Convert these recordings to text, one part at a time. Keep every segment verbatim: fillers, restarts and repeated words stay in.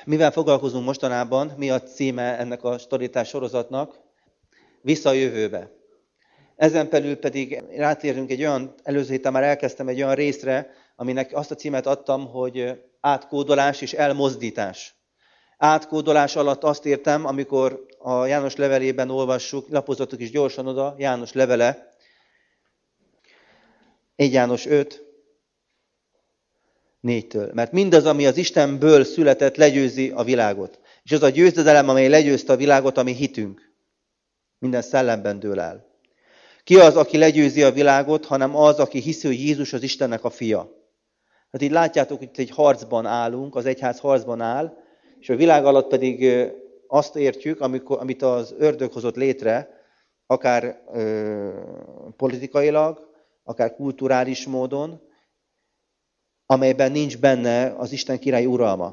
Mivel foglalkozunk mostanában, mi a címe ennek a storytás sorozatnak? Vissza a jövőbe. Ezen belül pedig rátérünk egy olyan, előző héten már elkezdtem egy olyan részre, aminek azt a címet adtam, hogy átkódolás és elmozdítás. Átkódolás alatt azt értem, amikor a János levelében olvassuk, lapozzatok is gyorsan oda, János levele, egy János öt, négytől. Mert mindaz, ami az Istenből született, legyőzi a világot. És az a győzedelem, amely legyőzte a világot, ami hitünk. Minden szellemben dől el. Ki az, aki legyőzi a világot, hanem az, aki hiszi, hogy Jézus az Istennek a fia. Hát így látjátok, hogy itt egy harcban állunk, az egyház harcban áll, és a világ alatt pedig azt értjük, amikor, amit az ördög hozott létre, akár ö, politikailag, akár kulturális módon, amelyben nincs benne az Isten király uralma.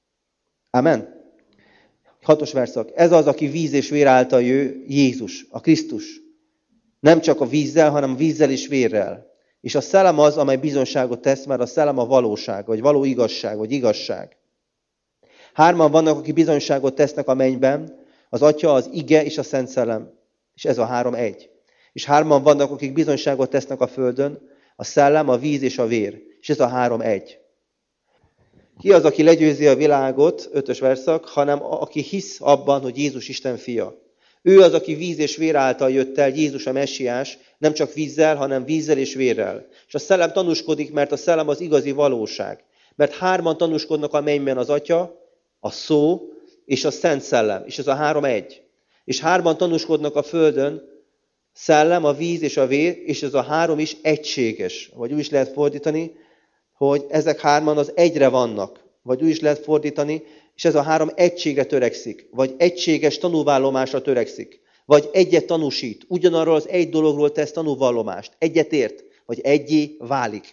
Amen? Hatos verszak. Ez az, aki víz és vér által jő, Jézus, a Krisztus. Nem csak a vízzel, hanem a vízzel és vérrel. És a szellem az, amely bizonságot tesz, mert a szellem a valóság, vagy való igazság, vagy igazság. Hárman vannak, akik bizonyságot tesznek a mennyben, az Atya, az Ige és a Szent Szellem. És ez a három egy. És hárman vannak, akik bizonyságot tesznek a földön, a szellem, a víz és a vér. És ez a három egy. Ki az, aki legyőzi a világot, ötös verszak, hanem aki hisz abban, hogy Jézus Isten fia. Ő az, aki víz és vér által jött el, Jézus a messiás, nem csak vízzel, hanem vízzel és vérrel. És a szellem tanúskodik, mert a szellem az igazi valóság. Mert hárman tanúskodnak a mennyben, az Atya, a Szó és a Szent Szellem. És ez a három egy. És hárman tanúskodnak a földön, szellem, a víz és a vér, és ez a három is egységes. Vagy úgy is lehet fordítani, hogy ezek hárman az egyre vannak. Vagy úgy is lehet fordítani, és ez a három egységre törekszik. Vagy egységes tanúvallomásra törekszik. Vagy egyet tanúsít. Ugyanarról az egy dologról tesz tanúvallomást. Egyet ért, vagy egyé válik.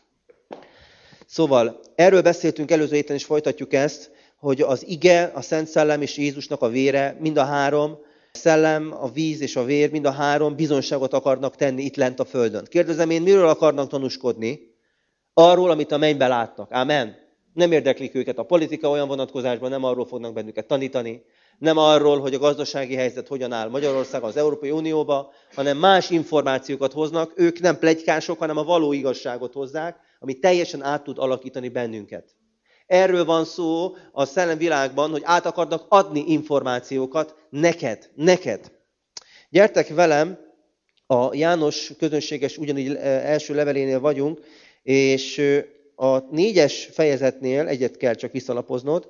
Szóval erről beszéltünk előző héten, és folytatjuk ezt, hogy az ige, a Szent Szellem és Jézusnak a vére, mind a három, a szellem, a víz és a vér, mind a három bizonságot akarnak tenni itt lent a földön. Kérdezem én, miről akarnak tanúskodni? Arról, amit a mennyben látnak. Ámen. Nem érdeklik őket a politika olyan vonatkozásban, nem arról fognak bennünket tanítani, nem arról, hogy a gazdasági helyzet hogyan áll Magyarországon, az Európai Unióban, hanem más információkat hoznak. Ők nem pletykások, hanem a való igazságot hozzák, ami teljesen át tud alakítani bennünket. Erről van szó a szellemvilágban, hogy át akarnak adni információkat neked, neked. Gyertek velem, a János közönséges ugyanígy első levelénél vagyunk, és a négyes fejezetnél, egyet kell csak visszalapoznod,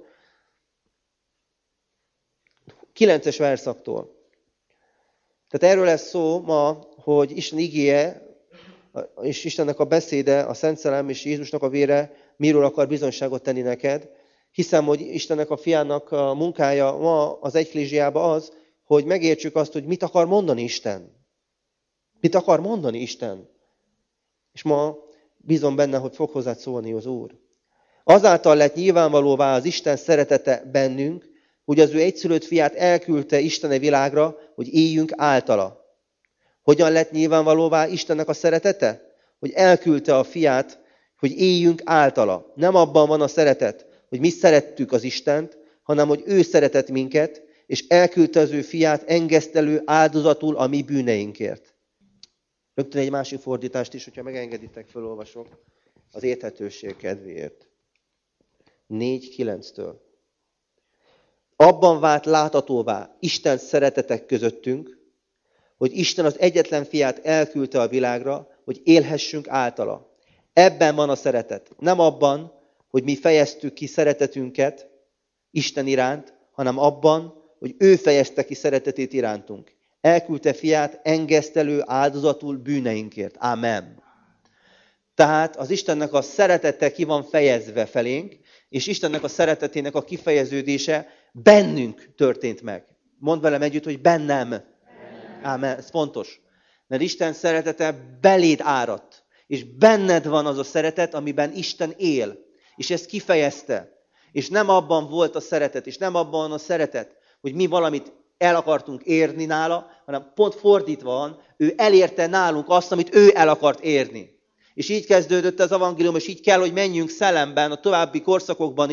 kilences verszaktól. Tehát erről lesz szó ma, hogy Isten igéje, és Istennek a beszéde, a Szent Szellem és Jézusnak a vére miről akar bizonyságot tenni neked. Hiszem, hogy Istennek a fiának a munkája ma az Egylésiában az, hogy megértsük azt, hogy mit akar mondani Isten. Mit akar mondani Isten. És ma bízom benne, hogy fog hozzád szólni az Úr. Azáltal lett nyilvánvalóvá az Isten szeretete bennünk, hogy az ő egyszülött fiát elküldte Istene világra, hogy éljünk általa. Hogyan lett nyilvánvalóvá Istennek a szeretete? Hogy elküldte a fiát, hogy éljünk általa. Nem abban van a szeretet, hogy mi szerettük az Istent, hanem hogy ő szeretett minket, és elküldte az ő fiát engesztelő áldozatul a mi bűneinkért. Rögtön egy másik fordítást is, hogyha megengeditek, felolvasok az érthetőség kedvéért. négy kilenctől. Abban vált láthatóvá Isten szeretetek közöttünk, hogy Isten az egyetlen fiát elküldte a világra, hogy élhessünk általa. Ebben van a szeretet. Nem abban, hogy mi fejeztük ki szeretetünket Isten iránt, hanem abban, hogy ő fejezte ki szeretetét irántunk. Elküldte fiát engesztelő áldozatul bűneinkért. Ámen. Tehát az Istennek a szeretete ki van fejezve felénk, és Istennek a szeretetének a kifejeződése bennünk történt meg. Mondd velem együtt, hogy bennem. Ámen. Ez fontos. Mert Isten szeretete beléd áradt. És benned van az a szeretet, amiben Isten él. És ezt kifejezte. És nem abban volt a szeretet, és nem abban van a szeretet, hogy mi valamit el akartunk érni nála, hanem pont fordítva van, ő elérte nálunk azt, amit ő el akart érni. És így kezdődött az evangélium, és így kell, hogy menjünk szellemben a további korszakokban is,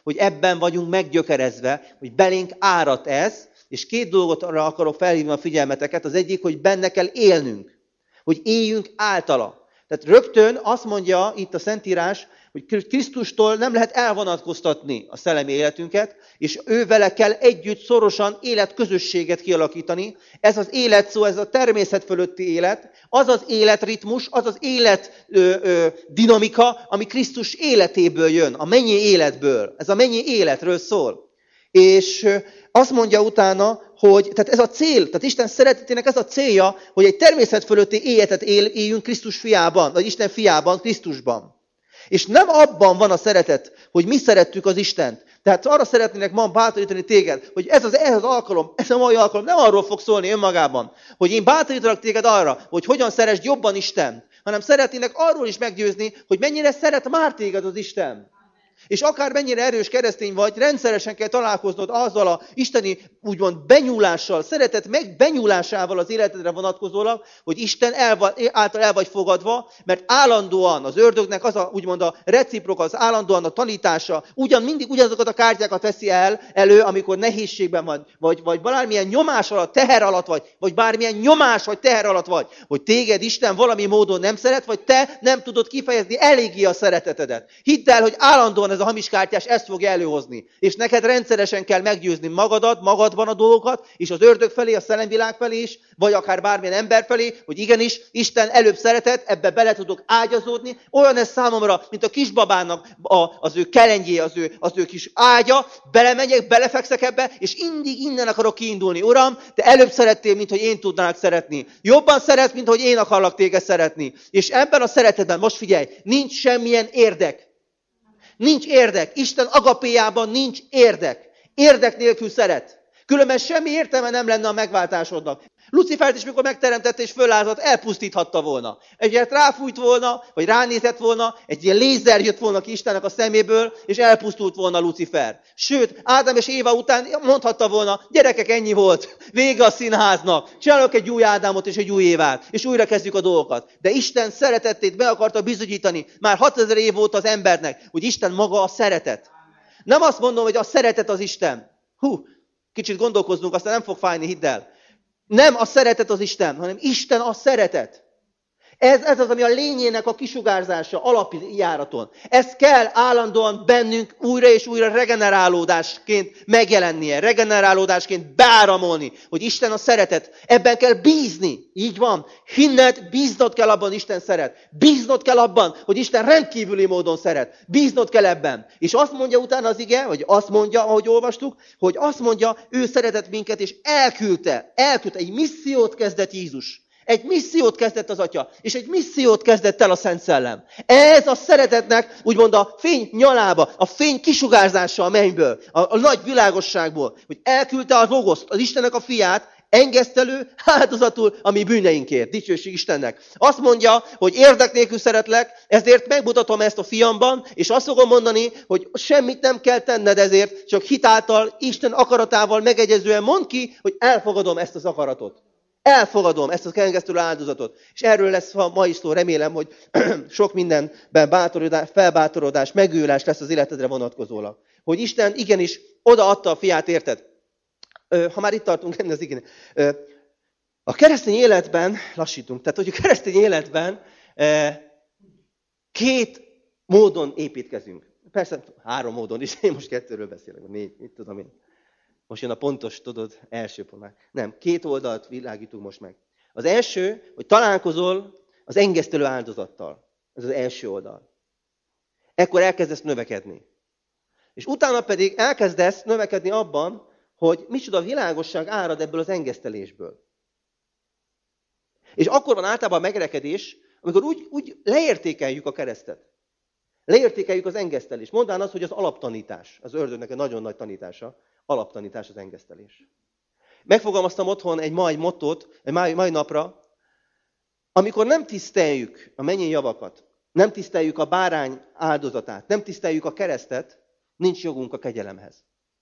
hogy ebben vagyunk meggyökerezve, hogy belénk árat ez, és két dolgot arra akarok felhívni a figyelmeteket. Az egyik, hogy benne kell élnünk, hogy éljünk általa. Tehát rögtön azt mondja itt a Szentírás, hogy Krisztustól nem lehet elvonatkoztatni a szellemi életünket, és ő vele kell együtt szorosan életközösséget kialakítani. Ez az élet szó, ez a természet fölötti élet, az az életritmus, az az élet ö, ö, dinamika, ami Krisztus életéből jön, a mennyi életből. Ez a mennyi életről szól. És ö, azt mondja utána, hogy tehát ez a cél, tehát Isten szeretetének ez a célja, hogy egy természet fölötti életet él, éljünk Krisztus fiában, vagy Isten fiában, Krisztusban. És nem abban van a szeretet, hogy mi szerettük az Istent. Tehát arra szeretnének ma bátorítani téged, hogy ez az, ez az alkalom, ez a mai alkalom nem arról fog szólni önmagában, hogy én bátorítalak téged arra, hogy hogyan szeresd jobban Istent, hanem szeretnének arról is meggyőzni, hogy mennyire szeret már téged az Isten. És akár mennyire erős keresztény vagy, rendszeresen kell találkoznod azzal a isteni, úgymond benyúlással, szeretet meg benyúlásával az életedre vonatkozólag, hogy Isten el, által el vagy fogadva, mert állandóan az ördögnek az a, úgymond a reciprok, az állandóan a tanítása, ugyan mindig ugyanazokat a kártyákat veszi el elő, amikor nehézségben vagy, vagy, vagy bármilyen nyomás alatt, teher alatt vagy, vagy bármilyen nyomás vagy teher alatt vagy, hogy téged Isten valami módon nem szeret, vagy te nem tudod kifejezni eléggé a szeretetedet. Hidd el, hogy állandóan ez a hamis kártyás ezt fogja előhozni. És neked rendszeresen kell meggyőzni magadat, magadban a dolgokat, és az ördög felé, a szellemvilág felé is, vagy akár bármilyen ember felé, hogy igenis, Isten előbb szeretett, ebbe bele tudok ágyazódni. Olyan ez számomra, mint a kisbabának a, az ő kelengyé, az ő, az ő kis ágya, belemegyek, belefekszek ebbe, és mindig innen akarok kiindulni. Uram, te előbb szerettél, mint hogy én tudnálak szeretni. Jobban szeret, mint hogy én akarlak téged szeretni. És ebben a szeretetben, most figyelj, nincs semmilyen érdek. Nincs érdek. Isten agapéjában nincs érdek. Érdek nélkül szeret. Különben semmi értelme nem lenne a megváltásodnak. Lucifert is, mikor megteremtette és fölállt, elpusztíthatta volna. Egyet ráfújt volna, vagy ránézett volna, egy ilyen lézer jött volna ki Istennek a szeméből, és elpusztult volna Lucifer. Sőt, Ádám és Éva után mondhatta volna, gyerekek, ennyi volt, vége a színháznak, csinálok egy új Ádámot és egy új Évát, és újra kezdjük a dolgokat. De Isten szeretetét be akarta bizonyítani már hatezer év óta az embernek, hogy Isten maga a szeretet. Nem azt mondom, hogy a szeretet az Isten. Hú, kicsit gondolkoznunk, aztán nem fog fájni, hidd el. Nem a szeretet az Isten, hanem Isten a szeretet. Ez, ez az, ami a lényének a kisugárzása alapjáraton. Ez kell állandóan bennünk újra és újra regenerálódásként megjelennie, regenerálódásként beáramolni, hogy Isten a szeretet. Ebben kell bízni. Így van. Hinned, bíznod kell abban, Isten szeret. Bíznod kell abban, hogy Isten rendkívüli módon szeret. Bíznod kell ebben. És azt mondja utána az ige, vagy azt mondja, ahogy olvastuk, hogy azt mondja, ő szeretett minket, és elküldte, elküldte, egy missziót kezdett Jézus. Egy missziót kezdett az Atya, és egy missziót kezdett el a Szent Szellem. Ez a szeretetnek úgymond a fény nyalába, a fény kisugárzása a mennyből, a, a nagy világosságból, hogy elküldte a Logoszt, az Istennek a fiát, engesztelő áldozatul a mi bűneinkért. Dicsőség Istennek. Azt mondja, hogy érdek nélkül szeretlek, ezért megmutatom ezt a fiamban, és azt fogom mondani, hogy semmit nem kell tenned ezért, csak hitáltal, Isten akaratával megegyezően mondd ki, hogy elfogadom ezt az akaratot. Elfogadom ezt a engesztelő áldozatot. És erről lesz a mai szó, remélem, hogy sok mindenben bátorodás, felbátorodás, megőrülés lesz az életedre vonatkozólag. Hogy Isten igenis odaadta a fiát, érted? Ha már itt tartunk ennek az igen. A keresztény életben, lassítunk, tehát hogy a keresztény életben két módon építkezünk. Persze három módon is, én most kettőről beszélek, négy, mit tudom én. Most jön a pontos, tudod, első pont már. Nem, két oldalt világítunk most meg. Az első, hogy találkozol az engesztelő áldozattal. Ez az első oldal. Ekkor elkezdesz növekedni. És utána pedig elkezdesz növekedni abban, hogy micsoda világosság árad ebből az engesztelésből. És akkor van általában a megrekedés, amikor úgy, úgy leértékeljük a keresztet. Leértékeljük az engesztelést. Mondán az, hogy az alaptanítás, az ördögnek egy nagyon nagy tanítása, alaptanítás az engesztelés. Megfogalmaztam otthon egy mai mottót, egy mai, mai napra, amikor nem tiszteljük a mennyi javakat, nem tiszteljük a bárány áldozatát, nem tiszteljük a keresztet, nincs jogunk a kegyelemhez.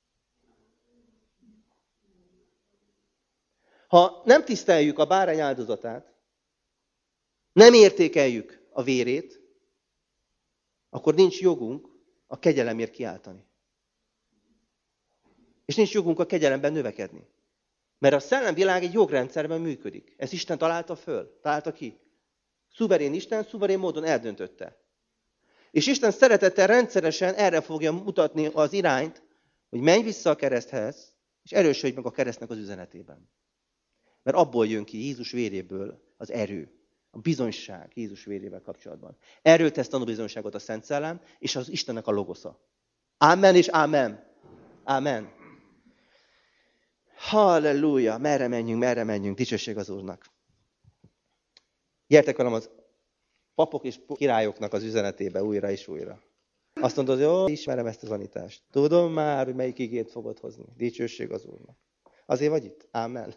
Ha nem tiszteljük a bárány áldozatát, nem értékeljük a vérét, akkor nincs jogunk a kegyelemért kiáltani. És nincs jogunk a kegyelemben növekedni. Mert a szellemvilág egy jogrendszerben működik. Ezt Isten találta föl, találta ki. Szuverén Isten, szuverén módon eldöntötte. És Isten szeretettel rendszeresen erre fogja mutatni az irányt, hogy menj vissza a kereszthez, és erősödj meg a keresztnek az üzenetében. Mert abból jön ki Jézus véréből az erő, a bizonyság Jézus vérével kapcsolatban. Erről tesz tanúbizonyságot a Szent Szellem, és az Istennek a logosza. Amen és amen. Amen. Halleluja! Merre menjünk, merre menjünk, dicsőség az Úrnak. Gyertek velem az papok és királyoknak az üzenetébe újra és újra. Azt mondod, hogy jó, ismerem ezt a tanítást. Tudom már, hogy melyik igét fogod hozni. Dicsőség az Úrnak. Azért vagy itt? Amen.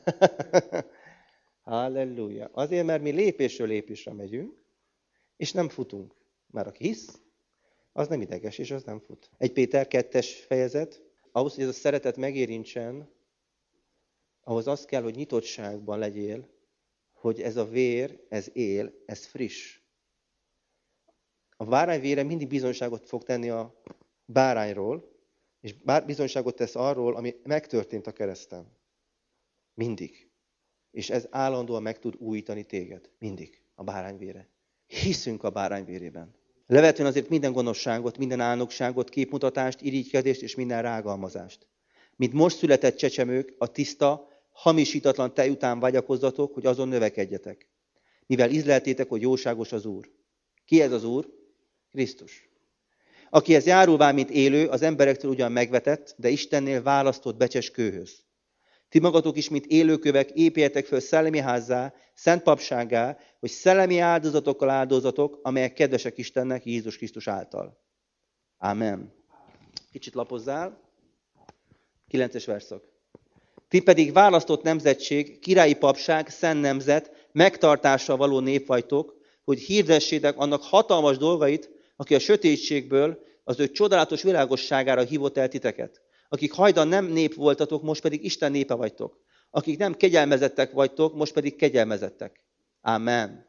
Halleluja. Azért, mert mi lépésről lépésre megyünk, és nem futunk. Mert aki hisz, az nem ideges, és az nem fut. egy Péter kettes fejezet, ahhoz, hogy ez a szeretet megérintsen, ahhoz az kell, hogy nyitottságban legyél, hogy ez a vér, ez él, ez friss. A bárány vére mindig bizonyságot fog tenni a bárányról, és bizonyságot tesz arról, ami megtörtént a kereszten. Mindig. És ez állandóan meg tud újítani téged. Mindig. A bárány vére. Hiszünk a bárány vérében. Levetően azért minden gonoszságot, minden álnokságot, képmutatást, irigykedést és minden rágalmazást. Mint most született csecsemők, a tiszta, hamisítatlan tej után vágyakozzatok, hogy azon növekedjetek. Mivel ízleltétek, hogy jóságos az Úr. Ki ez az Úr? Krisztus. Akihez járulván, mint élő, az emberektől ugyan megvetett, de Istennél választott becses kőhöz. Ti magatok is, mint élőkövek, építjetek föl szellemi házzá, szent papsággá, hogy szellemi áldozatokkal áldozatok, amelyek kedvesek Istennek Jézus Krisztus által. Amen. Kicsit lapozzál. Kilences verszak. Ti pedig választott nemzetség, királyi papság, szent nemzet, megtartással való nép vagytok, hogy hirdessétek annak hatalmas dolgait, aki a sötétségből az ő csodálatos világosságára hívott el titeket. Akik hajdan nem nép voltatok, most pedig Isten népe vagytok. Akik nem kegyelmezettek vagytok, most pedig kegyelmezettek. Amen.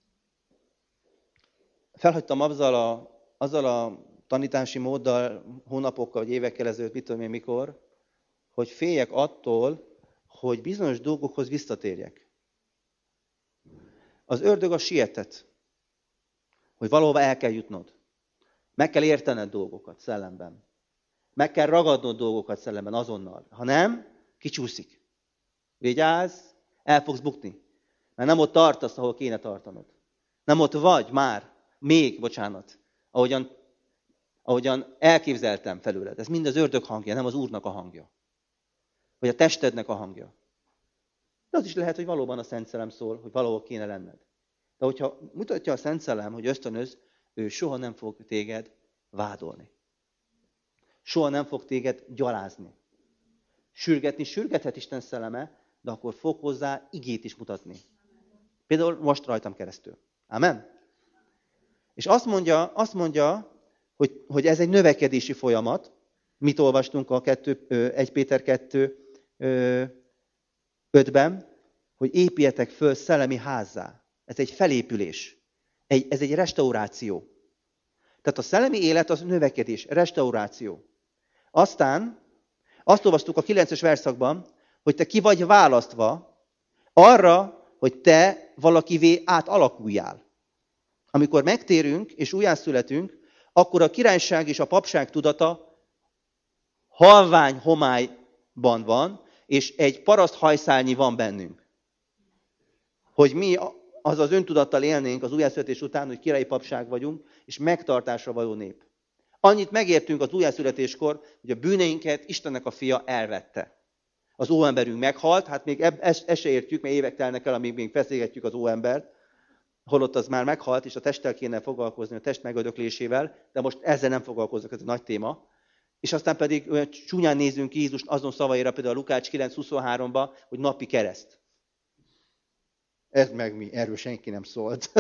Felhagytam azzal a, azzal a tanítási móddal hónapokkal, vagy évekkel ezelőtt, mit tudom én mikor, hogy féljek attól, hogy bizonyos dolgokhoz visszatérjek. Az ördög a sietet, hogy valahova el kell jutnod. Meg kell értened dolgokat szellemben. Meg kell ragadnod dolgokat szellemben azonnal. Ha nem, kicsúszik. Vigyázz, el fogsz bukni. Mert nem ott tartasz, ahol kéne tartanod. Nem ott vagy már, még, bocsánat, ahogyan, ahogyan elképzeltem felőled. Ez mind az ördög hangja, nem az Úrnak a hangja. Vagy a testednek a hangja. De az is lehet, hogy valóban a Szent Szellem szól, hogy valahol kéne lenned. De hogyha mutatja a Szent Szellem, hogy ösztönöz, ő soha nem fog téged vádolni. Soha nem fog téged gyalázni. Sürgetni sürgethet Isten szelleme, de akkor fog hozzá igét is mutatni. Például most rajtam keresztül. Amen? És azt mondja, azt mondja hogy, hogy ez egy növekedési folyamat. Mit olvastunk a egy Péter kettő ötben, hogy építjetek föl szellemi házzá. Ez egy felépülés. Egy, ez egy restauráció. Tehát a szellemi élet az növekedés, restauráció. Aztán azt olvastuk a kilences verszakban, hogy te ki vagy választva arra, hogy te valakivé átalakuljál. Amikor megtérünk és újjászületünk, akkor a királyság és a papság tudata halvány homályban van, és egy paraszt hajszálnyi van bennünk. Hogy mi az az öntudattal élnénk az újjászületés után, hogy királyi papság vagyunk, és megtartásra való nép. Annyit megértünk az újjászületéskor, hogy a bűneinket Istennek a fia elvette. Az óemberünk meghalt, hát még ezt se értjük, mert évek telnek el, amíg még feszélgetjük az óembert, holott az már meghalt, és a testtel kéne foglalkozni, a test megödöklésével, de most ezzel nem foglalkoznak, ez egy nagy téma. És aztán pedig olyan csúnyán nézünk Jézus azon szavaira, például a Lukács kilenc huszonháromban, hogy napi kereszt. Ez meg mi? Erről senki nem szólt.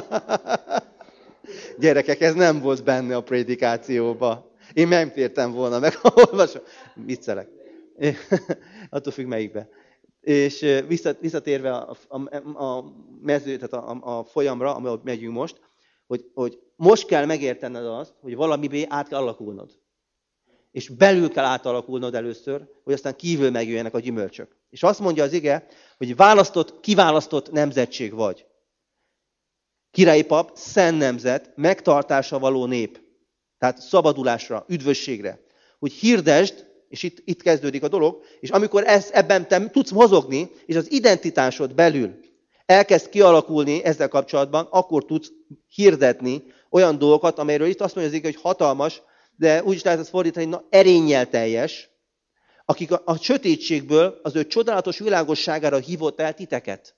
Gyerekek, ez nem volt benne a prédikációba. Én nem tértem volna meg, ha olvasom. Viccelek. Attól függ melyikbe. És visszatérve a, a, a mező, tehát a, a folyamra, ahol megyünk most, hogy, hogy most kell megértened azt, hogy valamibé át kell alakulnod. és belül kell átalakulnod először, hogy aztán kívül megjöjjenek a gyümölcsök. És azt mondja az ige, hogy választott, kiválasztott nemzetség vagy. Királyi pap, szent nemzet, megtartásra való nép. Tehát szabadulásra, üdvösségre. Hogy hirdesd, és itt, itt kezdődik a dolog, és amikor ez, ebben te tudsz mozogni, és az identitásod belül elkezd kialakulni ezzel kapcsolatban, akkor tudsz hirdetni olyan dolgokat, amelyről itt azt mondja az ige, hogy hatalmas, de úgy is lehet ezt fordítani, na, erénnyel teljes, akik a, a sötétségből az ő csodálatos világosságára hívott el titeket.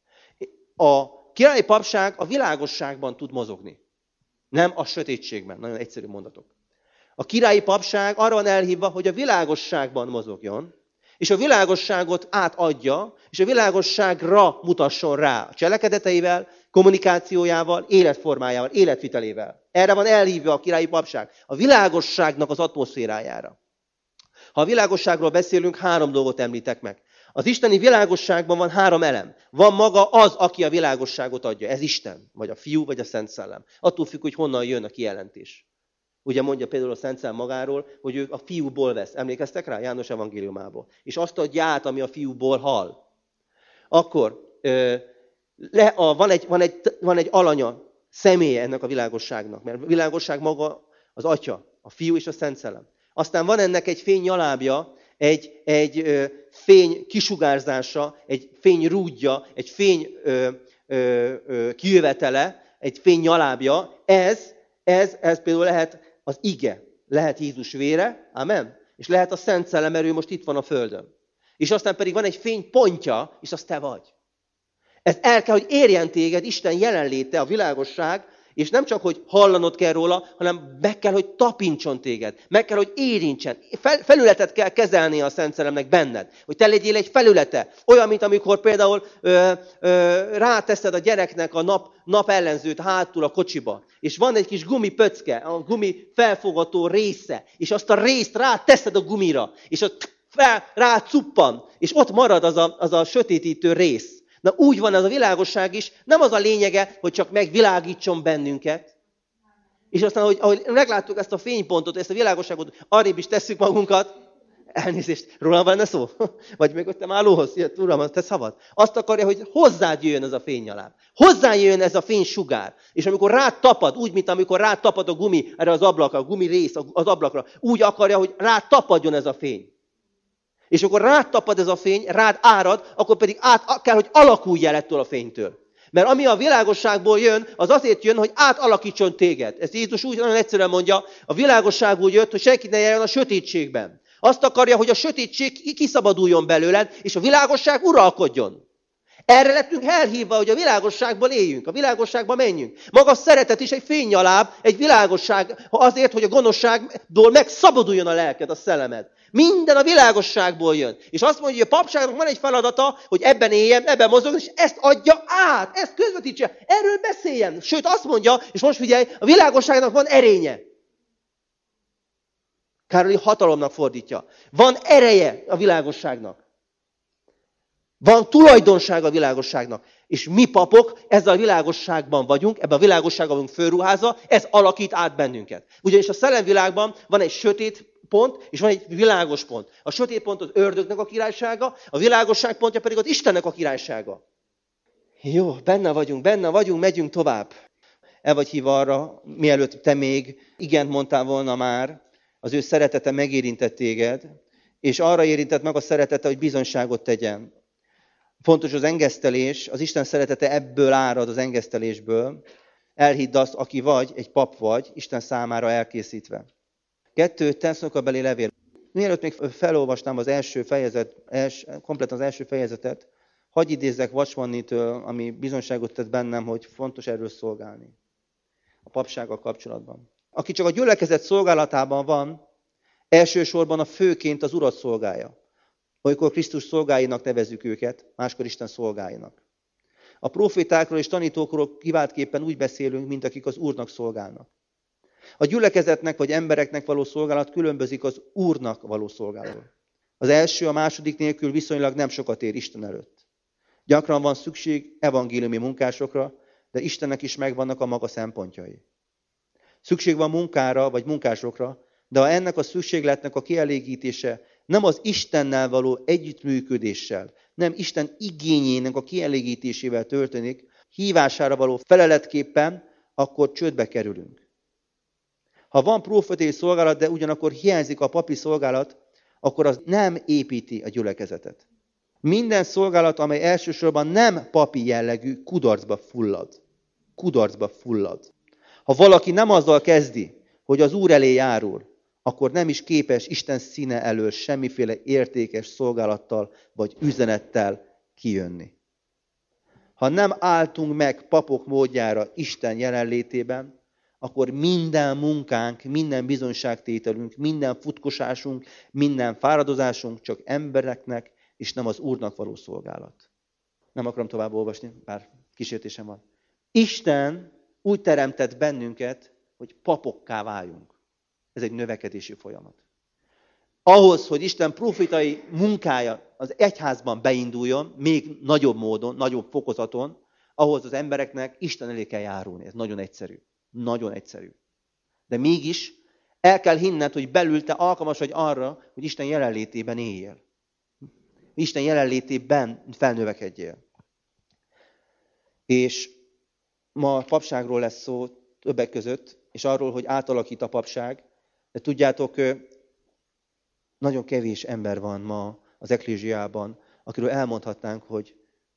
A királyi papság a világosságban tud mozogni, nem a sötétségben. Nagyon egyszerű mondatok. A királyi papság arra van elhívva, hogy a világosságban mozogjon, és a világosságot átadja, és a világosságra mutasson rá a cselekedeteivel, kommunikációjával, életformájával, életvitelével. Erre van elhívva a királyi papság, a világosságnak az atmoszférájára. Ha a világosságról beszélünk, három dolgot említek meg. Az isteni világosságban van három elem. Van maga az, aki a világosságot adja. Ez Isten, vagy a Fiú, vagy a Szent Szellem. Attól függ, hogy honnan jön a kijelentés. Ugye mondja például a Szent Szellem magáról, hogy ő a Fiúból vesz. Emlékeztek rá? János evangéliumából. És azt adja át, ami a Fiúból hall. Akkor ö, le, a, van, egy, van, egy, van egy alanya, személye ennek a világosságnak. Mert a világosság maga az Atya, a Fiú és a Szent Szellem. Aztán van ennek egy fénynyalábja, egy, egy ö, fény kisugárzása, egy fény rúdja, egy fény ö, ö, ö, kijövetele, egy fény nyalábja. Ez, ez, ez például lehet az ige, lehet Jézus vére, amen? És lehet a Szent Szellem, mert ő most itt van a földön. És aztán pedig van egy fény pontja, és az te vagy. Ez el kell, hogy érjen téged Isten jelenléte, a világosság, és nem csak, hogy hallanod kell róla, hanem meg kell, hogy tapintson téged. Meg kell, hogy érintsen. Fel, felületet kell kezelni a Szent Szellemnek benned. Hogy te legyél egy felülete. Olyan, mint amikor például ö, ö, ráteszed a gyereknek a nap, nap ellenzőt hátul a kocsiba. És van egy kis gumipöcke, a gumi felfogató része. És azt a részt ráteszed a gumira. És ott fel, rá cuppan. És ott marad az a, az a sötétítő rész. Na úgy van ez a világosság is, nem az a lényege, hogy csak megvilágítson bennünket. És aztán, ahogy, ahogy megláttuk ezt a fénypontot, ezt a világosságot, arrébb is tesszük magunkat, elnézést, rólam van ne szó? Vagy még ott állóhoz, jött, uram, te szabad. Azt akarja, hogy hozzád jöjjön ez a fénynyaláb. Hozzád jöjjön ez a fénysugár. És amikor rád tapad, úgy, mint amikor rád tapad a gumi, erre az ablakra, a gumi rész az ablakra, úgy akarja, hogy rád tapadjon ez a fény. És akkor rád tapad ez a fény, rád árad, akkor pedig át kell, hogy alakulj el ettől a fénytől. Mert ami a világosságból jön, az azért jön, hogy átalakítson téged. Ezt Jézus úgy nagyon egyszerűen mondja, a világosság úgy jött, hogy senki ne járjon a sötétségben. Azt akarja, hogy a sötétség kiszabaduljon belőled, és a világosság uralkodjon. Erre lettünk elhívva, hogy a világosságból éljünk, a világosságba menjünk. Maga a szeretet is egy fénynyaláb, egy világosság, azért, hogy a gonoszságból megszabaduljon a lelked, a szellemed. Minden a világosságból jön. És azt mondja, hogy a papságnak van egy feladata, hogy ebben éljen, ebben mozogjon, és ezt adja át, ezt közvetítse, erről beszéljen. Sőt, azt mondja, és most figyelj, a világosságnak van erénye. Károli hatalomnak fordítja. Van ereje a világosságnak. Van tulajdonsága a világosságnak. És mi papok ezzel a világosságban vagyunk, ebben a világosságban vagyunk fölruházva, ez alakít át bennünket. Ugyanis a szellemvilágban van egy sötét pont, és van egy világos pont. A sötét pont az ördögnek a királysága, a világosság pontja pedig az Istennek a királysága. Jó, benne vagyunk, benne vagyunk, megyünk tovább. El vagy hívva arra, mielőtt te még igent mondtál volna már, az ő szeretete megérintett téged, és arra érintett meg a szeretete, hogy bizonyságot tegyen. Fontos az engesztelés, az Isten szeretete ebből árad, az engesztelésből. Elhidd azt, aki vagy, egy pap vagy, Isten számára elkészítve. Kettő Tesszalonikai levél. Mielőtt még felolvasnám az első fejezet, els, kompletten az első fejezetet, hadd idézzek Watchman-től, ami bizonyságot tett bennem, hogy fontos erről szolgálni. A papsággal kapcsolatban. Aki csak a gyülekezet szolgálatában van, elsősorban a főként az Urat szolgálja. Olykor Krisztus szolgáinak nevezzük őket, máskor Isten szolgáinak. A profétákról és tanítókról kiváltképpen úgy beszélünk, mint akik az Úrnak szolgálnak. A gyülekezetnek vagy embereknek való szolgálat különbözik az Úrnak való szolgálatról. Az első a második nélkül viszonylag nem sokat ér Isten előtt. Gyakran van szükség evangéliumi munkásokra, de Istennek is megvannak a maga szempontjai. Szükség van munkára vagy munkásokra, De ha ennek a szükségletnek a kielégítése nem az Istennel való együttműködéssel, nem Isten igényének a kielégítésével történik, hívására való feleletképpen, akkor csődbe kerülünk. Ha van prófetai szolgálat, de ugyanakkor hiányzik a papi szolgálat, akkor az nem építi a gyülekezetet. Minden szolgálat, amely elsősorban nem papi jellegű, kudarcba fullad. Kudarcba fullad. Ha valaki nem azzal kezdi, hogy az Úr elé járul, akkor nem is képes Isten színe elől semmiféle értékes szolgálattal vagy üzenettel kijönni. Ha nem álltunk meg papok módjára Isten jelenlétében, akkor minden munkánk, minden bizonyságtételünk, minden futkosásunk, minden fáradozásunk csak embereknek, és nem az Úrnak való szolgálat. Nem akarom tovább olvasni, bár kísértésem van. Isten úgy teremtett bennünket, hogy papokká váljunk. Ez egy növekedési folyamat. Ahhoz, hogy Isten profitai munkája az egyházban beinduljon, még nagyobb módon, nagyobb fokozaton, ahhoz az embereknek Isten elé kell járulni. Ez nagyon egyszerű. Nagyon egyszerű. De mégis el kell hinned, hogy belül te alkalmas vagy arra, hogy Isten jelenlétében éljél. Isten jelenlétében felnövekedjél. És ma a papságról lesz szó többek között, és arról, hogy átalakít a papság. De tudjátok, nagyon kevés ember van ma az eklézsiában, akiről elmondhatnánk, hogy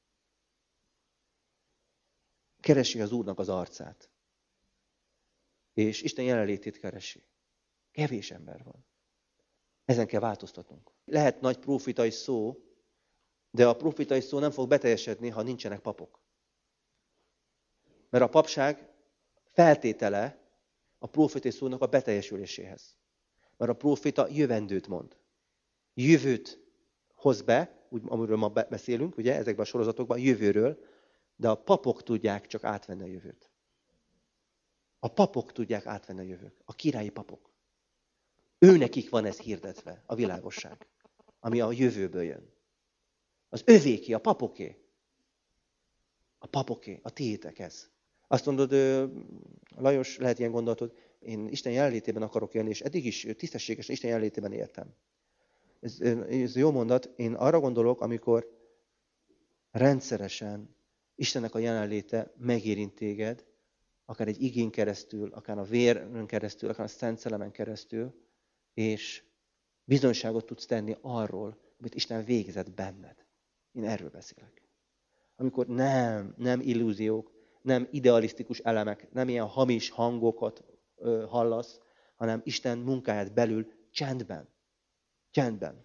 keresi az Úrnak az arcát. És Isten jelenlétét keresi. Kevés ember van. Ezen kell változtatnunk. Lehet nagy prófitai szó, de a prófitai szó nem fog beteljesedni, ha nincsenek papok. Mert a papság feltétele a prófitai szónak a beteljesüléséhez. Mert a prófita jövendőt mond. Jövőt hoz be, úgy, amiről ma beszélünk, ugye, ezekben a sorozatokban, jövőről, de a papok tudják csak átvenni a jövőt. A papok tudják átvenni a jövőt. A királyi papok. Őnekik van ez hirdetve, a világosság, ami a jövőből jön. Az övéké, a papoké. A papoké, a tiétek ez. Azt mondod, Lajos, lehet ilyen gondolatod, én Isten jelenlétében akarok élni, és eddig is tisztességesen Isten jelenlétében éltem. Ez, ez jó mondat. Én arra gondolok, amikor rendszeresen Istennek a jelenléte megérint téged, akár egy igén keresztül, akár a véren keresztül, akár a Szent Szellemen keresztül, és bizonyságot tudsz tenni arról, amit Isten végzett benned. Én erről beszélek. Amikor nem, nem illúziók, nem idealisztikus elemek, nem ilyen hamis hangokat ö, hallasz, hanem Isten munkáját belül csendben. Csendben.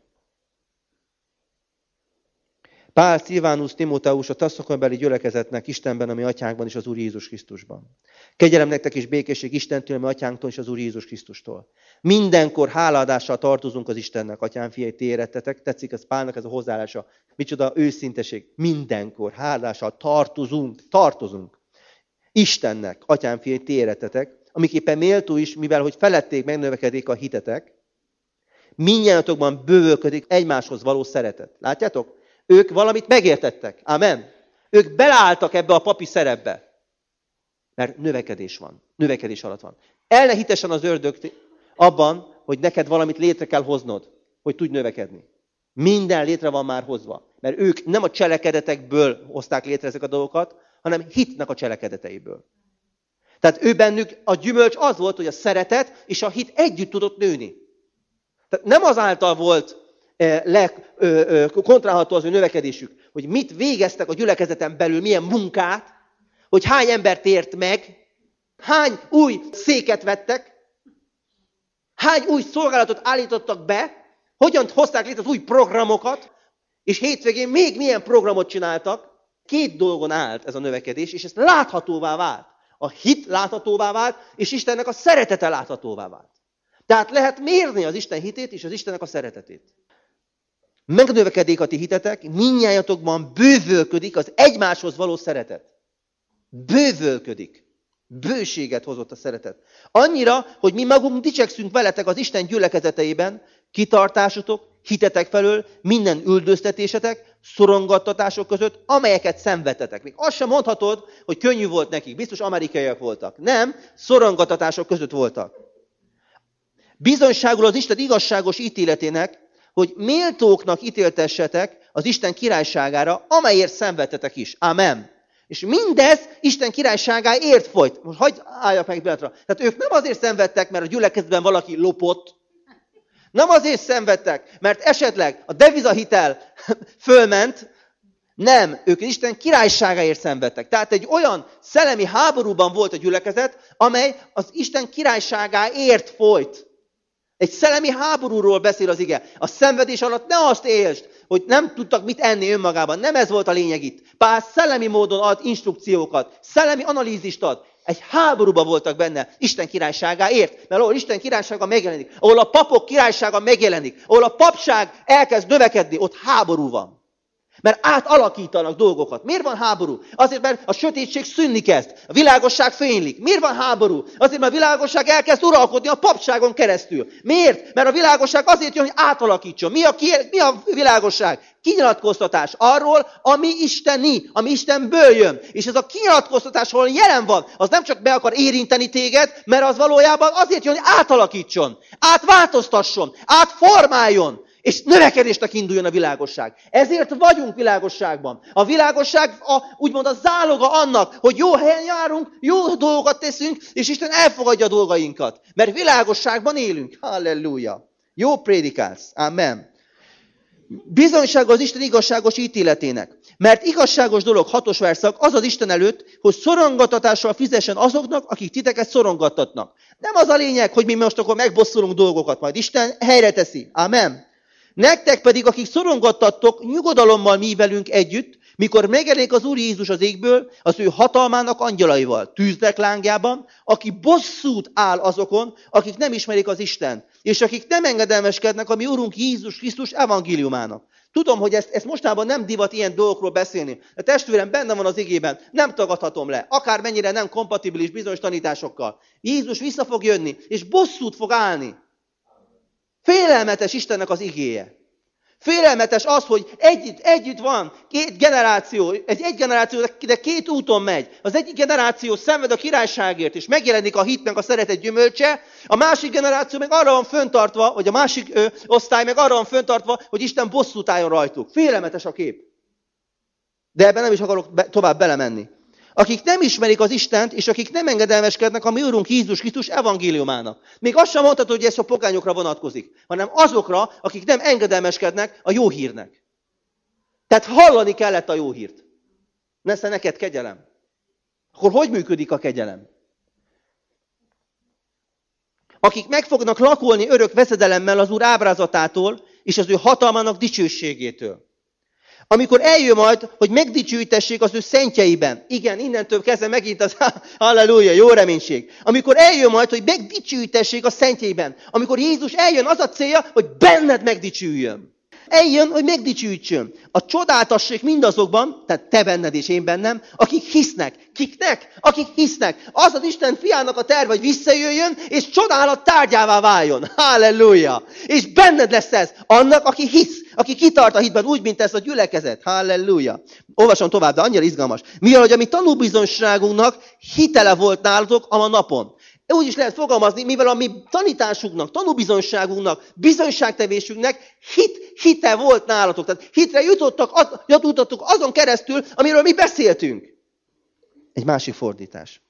Pál, Szilvánusz, Timóteus a Tesszalonikai gyülekezetnek Istenben, ami atyánkban és az Úr Jézus Krisztusban. Kegyelem nektek és békesség Istentől, ami atyánktól és az Úr Jézus Krisztustól. Mindenkor hálaadással tartozunk az Istennek, atyám, fiai, ti érettetek. Tetszik ez Pálnak ez a hozzáállása. Micsoda őszinteség. Mindenkor hálaadással tartozunk, tartozunk. Istennek, atyám, fiai, ti érettetek, amiképpen méltó is, mivel hogy felették megnövekedik a hitetek, mindnyájatokban bővölködik egymáshoz való szeretet. Látjátok? Ők valamit megértettek. Amen. Ők beleálltak ebbe a papi szerepbe. Mert növekedés van. Növekedés alatt van. El ne hitesen az ördög abban, hogy neked valamit létre kell hoznod, hogy tudj növekedni. Minden létre van már hozva. Mert ők nem a cselekedetekből hozták létre ezek a dolgokat, hanem hitnek a cselekedeteiből. Tehát ő bennük a gyümölcs az volt, hogy a szeretet és a hit együtt tudott nőni. Tehát nem azáltal volt kontrálható az ő növekedésük, hogy mit végeztek a gyülekezeten belül, milyen munkát, hogy hány embert ért meg, hány új széket vettek, hány új szolgálatot állítottak be, hogyan hozták létre az új programokat, és hétvégén még milyen programot csináltak. Két dolgon állt ez a növekedés, és ez láthatóvá vált. A hit láthatóvá vált, és Istennek a szeretete láthatóvá vált. Tehát lehet mérni az Isten hitét és az Istennek a szeretetét. Megnövekedik a ti hitetek, mindnyájatokban bővölködik az egymáshoz való szeretet. Bővölködik. Bőséget hozott a szeretet. Annyira, hogy mi magunk dicsekszünk veletek az Isten gyülekezeteiben, kitartásotok, hitetek felől, minden üldöztetésetek, szorongattatások között, amelyeket szenvedtetek. Még azt sem mondhatod, hogy könnyű volt nekik. Biztos amerikaiak voltak. Nem, szorongattatások között voltak. Bizonyságul az Isten igazságos ítéletének, hogy méltóknak ítéltessetek az Isten királyságára, amelyért szenvedtetek is. Amen. És mindez Isten királyságáért folyt. Most hagyd álljak meg pillanatra. Tehát ők nem azért szenvedtek, mert a gyülekezetben valaki lopott. Nem azért szenvedtek, mert esetleg a devizahitel fölment. Nem, ők Isten királyságáért szenvedtek. Tehát egy olyan szellemi háborúban volt a gyülekezet, amely az Isten királyságáért folyt. Egy szellemi háborúról beszél az ige. A szenvedés alatt ne azt élsd, hogy nem tudtak mit enni önmagában. Nem ez volt a lényeg itt. Pál szellemi módon ad instrukciókat, szellemi analízist ad. Egy háborúban voltak benne Isten királyságáért. Mert ahol Isten királysága megjelenik, ahol a papok királysága megjelenik, ahol a papság elkezd növekedni, ott háború van. Mert átalakítanak dolgokat. Miért van háború? Azért, mert a sötétség szűnni kezd. A világosság fénylik. Miért van háború? Azért, mert a világosság elkezd uralkodni a papságon keresztül. Miért? Mert a világosság azért jön, hogy átalakítson. Mi a, ki, mi a világosság? Kinyilatkoztatás arról, ami isteni, ami Istenből jön. És ez a kinyilatkoztatás, ahol jelen van, az nem csak be akar érinteni téged, mert az valójában azért jön, hogy átalakítson, átváltoztasson, átformáljon. És növekedésnek induljon a világosság. Ezért vagyunk világosságban. A világosság a, úgymond a záloga annak, hogy jó helyen járunk, jó dolgokat teszünk, és Isten elfogadja a dolgainkat. Mert világosságban élünk. Halleluja. Jó prédikálsz. Amen. Bizonyság az Isten igazságos ítéletének. Mert igazságos dolog, hatos verszak, az az Isten előtt, hogy szorongattatással fizessen azoknak, akik titeket szorongattatnak. Nem az a lényeg, hogy mi most akkor megbosszulunk dolgokat, majd Isten helyre teszi. Amen. Nektek pedig, akik szorongattattok, nyugodalommal mi velünk együtt, mikor megjelenik az Úr Jézus az égből, az ő hatalmának angyalaival, tűznek lángjában, aki bosszút áll azokon, akik nem ismerik az Istent, és akik nem engedelmeskednek a mi Urunk Jézus Krisztus evangéliumának. Tudom, hogy ezt, ezt mostában nem divat ilyen dolgokról beszélni. A testvérem benne van az igében, nem tagadhatom le, akármennyire nem kompatibilis bizonyos tanításokkal. Jézus vissza fog jönni, és bosszút fog állni. Félelmetes Istennek az igéje. Félelmetes az, hogy együtt, együtt van két generáció, egy, egy generáció, de két úton megy. Az egyik generáció szenved a királyságért, és megjelenik a hit meg a szeretet gyümölcse, a másik generáció meg arra van föntartva, vagy a másik ö, osztály meg arra van föntartva, hogy Isten bosszút álljon rajtuk. Félelmetes a kép. De ebben nem is akarok be, tovább belemenni. Akik nem ismerik az Istent, és akik nem engedelmeskednek a mi Urunk Jézus Krisztus evangéliumának. Még azt sem mondhatod, hogy ez a pogányokra vonatkozik, hanem azokra, akik nem engedelmeskednek a jó hírnek. Tehát hallani kellett a jó hírt. Nesze neked kegyelem. Akkor hogy működik a kegyelem? Akik meg fognak lakolni örök veszedelemmel az Úr ábrázatától, és az ő hatalmának dicsőségétől. Amikor eljön majd, hogy megdicsőítessék az ő szentjeiben. Igen, innentől kezdve megint az halleluja, jó reménység. Amikor eljön majd, hogy megdicsőítessék a szentjeiben. Amikor Jézus eljön, az a célja, hogy benned megdicsüljön. Eljön, hogy megdicsőítsön. A csodáltassék mindazokban, tehát te benned és én bennem, akik hisznek. Kiknek? Akik hisznek. Az az Isten fiának a terve, hogy visszajöjjön, és csodálat tárgyává váljon. Halleluja! És benned lesz ez. Annak, aki hisz, aki kitart a hitben, úgy, mint ez a gyülekezet. Halleluja! Olvasom tovább, de annyira izgalmas. Mivel, hogy a mi tanúbizonyságunknak hitele volt nálatok a napon. Úgy is lehet fogalmazni, mivel a mi tanításunknak, tanúbizonyságunknak, bizonyságtevésünknek hit, hite volt nálatok. Tehát hitre jutottak, jutottak azon keresztül, amiről mi beszéltünk. Egy másik fordítás.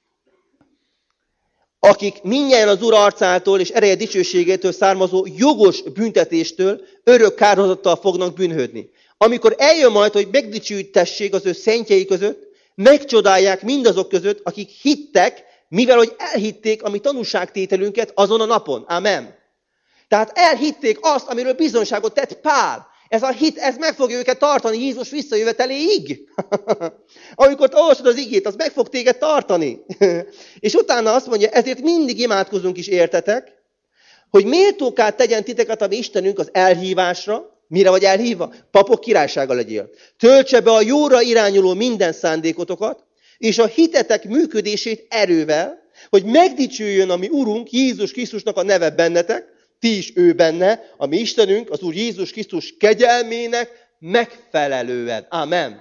Akik mindjárt az Úr arcától és ereje dicsőségétől származó jogos büntetéstől örök kárhozattal fognak bűnhődni. Amikor eljön majd, hogy megdicsőítessék az ő szentjei között, megcsodálják mindazok között, akik hittek, mivel hogy elhitték a mi tanúságtételünket azon a napon. Amen. Tehát elhitték azt, amiről bizonyságot tett Pál. Ez a hit, ez meg fogja őket tartani Jézus visszajöveteléig. Amikor te olvasod az igét, az meg fog téged tartani. És utána azt mondja, ezért mindig imádkozunk is értetek, hogy méltókát tegyen titeket a mi Istenünk az elhívásra. Mire vagy elhívva? Papok királysága legyél. Töltse be a jóra irányuló minden szándékotokat, és a hitetek működését erővel, hogy megdicsüljön a mi Urunk Jézus Krisztusnak a neve bennetek, ti is ő benne, a mi Istenünk, az Úr Jézus Krisztus kegyelmének megfelelően. Amen.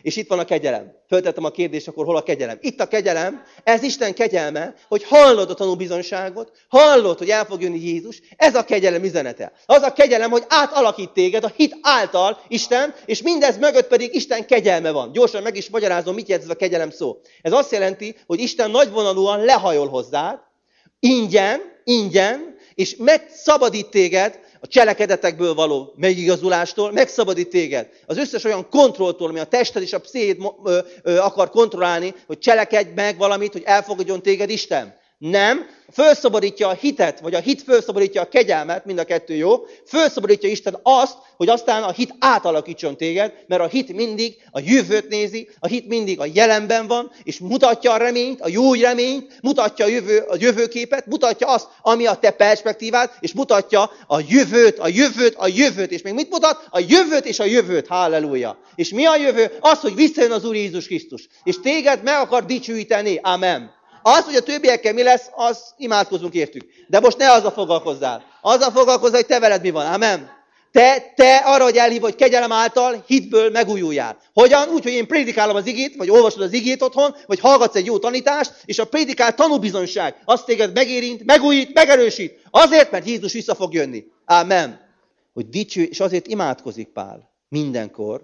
És itt van a kegyelem. Föltettem a kérdést, akkor hol a kegyelem? Itt a kegyelem, ez Isten kegyelme, hogy hallod a tanúbizonyságot, hallod, hogy el fog jönni Jézus, ez a kegyelem üzenete. Az a kegyelem, hogy átalakít téged a hit által Isten, és mindez mögött pedig Isten kegyelme van. Gyorsan meg is magyarázom, mit jelent ez a kegyelem szó. Ez azt jelenti, hogy Isten nagyvonalúan lehajol hozzád, ingyen, ingyen, és megszabadít téged a cselekedetekből való megigazulástól, megszabadít téged az összes olyan kontrolltól, ami a tested és a pszichéd akar kontrollálni, hogy cselekedj meg valamit, hogy elfogadjon téged Isten. Nem, fölszabadítja a hitet, vagy a hit fölszabadítja a kegyelmet, mind a kettő jó, fölszabadítja Isten azt, hogy aztán a hit átalakítson téged, mert a hit mindig a jövőt nézi, a hit mindig a jelenben van, és mutatja a reményt, a jó reményt, mutatja a, jövő, a jövőképet, mutatja azt, ami a te perspektívád, és mutatja a jövőt, a jövőt, a jövőt, és még mit mutat? A jövőt és a jövőt, halleluja. És mi a jövő? Az, hogy visszajön az Úr Jézus Krisztus, és téged meg akar dicsőíteni, amen. Az, hogy a többiekkel mi lesz, az imádkozunk értük. De most ne azzal foglalkozzál. Azzal foglalkozzál, hogy te veled mi van. Amen. Te, te arra vagy elhívva, hogy kegyelem által hitből megújuljál. Hogyan? Úgy, hogy én prédikálom az igét, vagy olvasod az igét otthon, vagy hallgatsz egy jó tanítást, és a prédikál tanúbizonyság. Azt téged megérint, megújít, megerősít. Azért, mert Jézus vissza fog jönni. Amen. Hogy dicső, és azért imádkozik Pál mindenkor,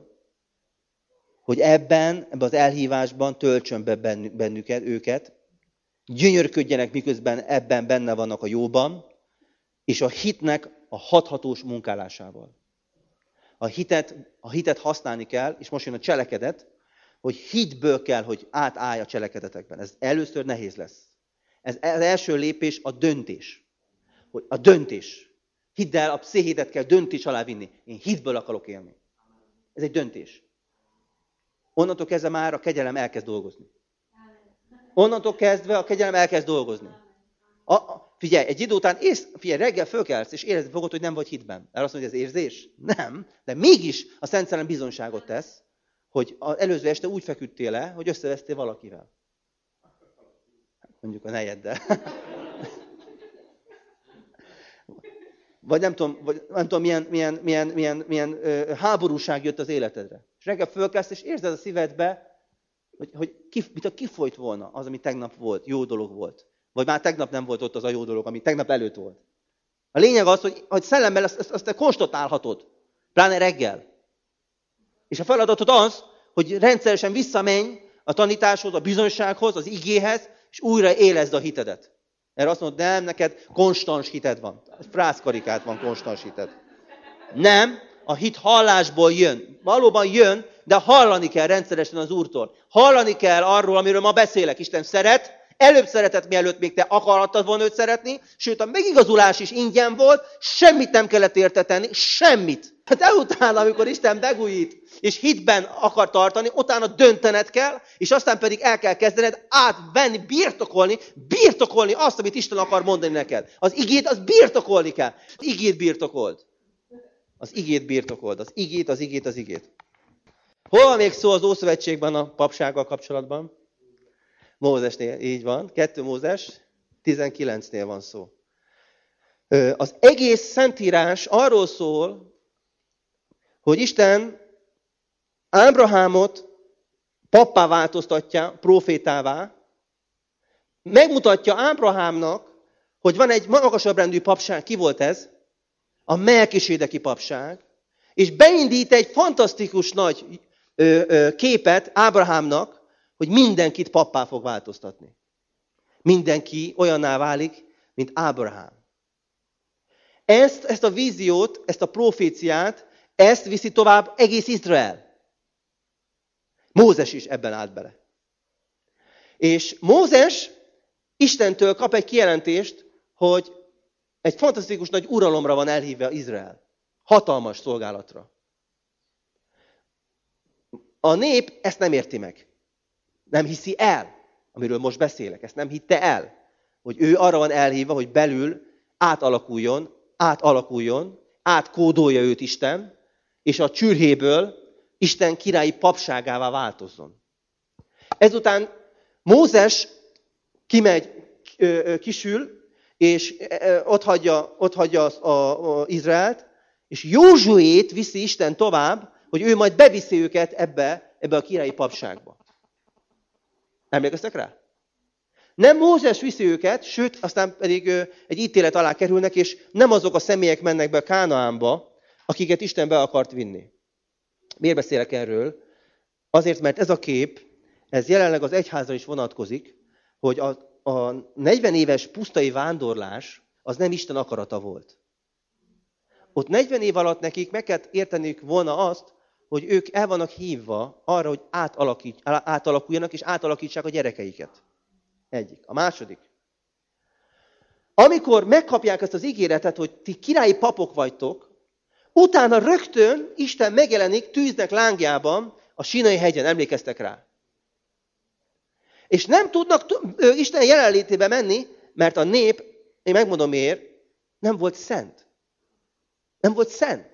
hogy ebben, ebben az elhívásban töltsön be bennüket, őket, gyönyörködjenek, miközben ebben benne vannak a jóban, és a hitnek a hathatós munkálásával. A hitet, a hitet használni kell, és most jön a cselekedet, hogy hitből kell, hogy átállj a cselekedetekben. Ez először nehéz lesz. Ez az első lépés a döntés. Hogy a döntés. Hidd el, a pszichédet kell döntés alá vinni. Én hitből akarok élni. Ez egy döntés. Onnantól kezdve már a kegyelem elkezd dolgozni. Onnantól kezdve a kegyelem elkezd dolgozni. A, a, figyelj, egy idő után, ész, figyelj, reggel fölkelsz, és érezni fogod, hogy nem vagy hitben. Erre azt mondja, hogy ez érzés? Nem. De mégis a Szent Szellem bizonyságot tesz, hogy az előző este úgy feküdtél le, hogy összevesztél valakivel. Mondjuk a nejeddel. Vagy nem tudom, vagy nem tudom milyen, milyen, milyen, milyen, milyen ö, háborúság jött az életedre. És reggel fölkelsz, és érzed a szívedbe, hogy, hogy ki, mit a kifolyt volna az, ami tegnap volt, jó dolog volt. Vagy már tegnap nem volt ott az a jó dolog, ami tegnap előtt volt. A lényeg az, hogy, hogy szellemmel azt, azt, azt te konstatálhatod. Pláne reggel. És a feladatod az, hogy rendszeresen visszamenj a tanításhoz, a bizonysághoz, az igéhez, és újra élezd a hitedet. Erre azt mondod, nem, neked konstans hited van. Frászkarikát van, konstans hited. Nem, a hit hallásból jön. Valóban jön, de hallani kell rendszeresen az Úrtól. Hallani kell arról, amiről ma beszélek. Isten szeret, előbb szeretett, mielőtt még te akartad volna őt szeretni, sőt a megigazulás is ingyen volt, semmit nem kellett érte tenni, semmit. Hát utána, amikor Isten megújít, és hitben akar tartani, utána döntened kell, és aztán pedig el kell kezdened átvenni, birtokolni, birtokolni azt, amit Isten akar mondani neked. Az igét, az birtokolni kell. Az igét birtokold. Az igét birtokold. Az igét, az igét, az igét. Hol van még szó az Ószövetségben a papsággal kapcsolatban? Mózesnél, így van. kettő Mózes, tizenkilencnél van szó. Az egész Szentírás arról szól, hogy Isten Ábrahámot pappá változtatja, profétává, megmutatja Ábrahámnak, hogy van egy magasabb rendű papság. Ki volt ez? A melkisédeki papság. És beindít egy fantasztikus nagy ö, ö, képet Ábrahámnak, hogy mindenkit pappá fog változtatni. Mindenki olyanná válik, mint Ábrahám. Ezt, ezt a víziót, ezt a proféciát, ezt viszi tovább egész Izrael. Mózes is ebben állt bele. És Mózes Istentől kap egy kijelentést, hogy egy fantasztikus nagy uralomra van elhívva Izrael. Hatalmas szolgálatra. A nép ezt nem érti meg. Nem hiszi el, amiről most beszélek. Ezt nem hitte el, hogy ő arra van elhívva, hogy belül átalakuljon, átalakuljon, átkódolja őt Isten, és a csürhéből Isten királyi papságává változzon. Ezután Mózes kimegy, kisül, és ott hagyja, ott hagyja az, a, a Izraelt, és Józsuét viszi Isten tovább, hogy ő majd beviszi őket ebbe ebbe a királyi papságba. Emlékeztek rá? Nem Mózes viszi őket, sőt, aztán pedig egy ítélet alá kerülnek, és nem azok a személyek mennek be Kánaánba, akiket Isten be akart vinni. Miért beszélek erről? Azért, mert ez a kép, ez jelenleg az egyházra is vonatkozik, hogy a, a negyven éves pusztai vándorlás az nem Isten akarata volt. Ott negyven év alatt nekik meg kell érteniük volna azt, hogy ők el vannak hívva arra, hogy átalakít, átalakuljanak és átalakítsák a gyerekeiket. Egyik. A második. Amikor megkapják ezt az ígéretet, hogy ti királyi papok vagytok, utána rögtön Isten megjelenik tűznek lángjában a Sínai hegyen. Emlékeztek rá? És nem tudnak Isten jelenlétébe menni, mert a nép, én megmondom miért, nem volt szent. Nem volt szent.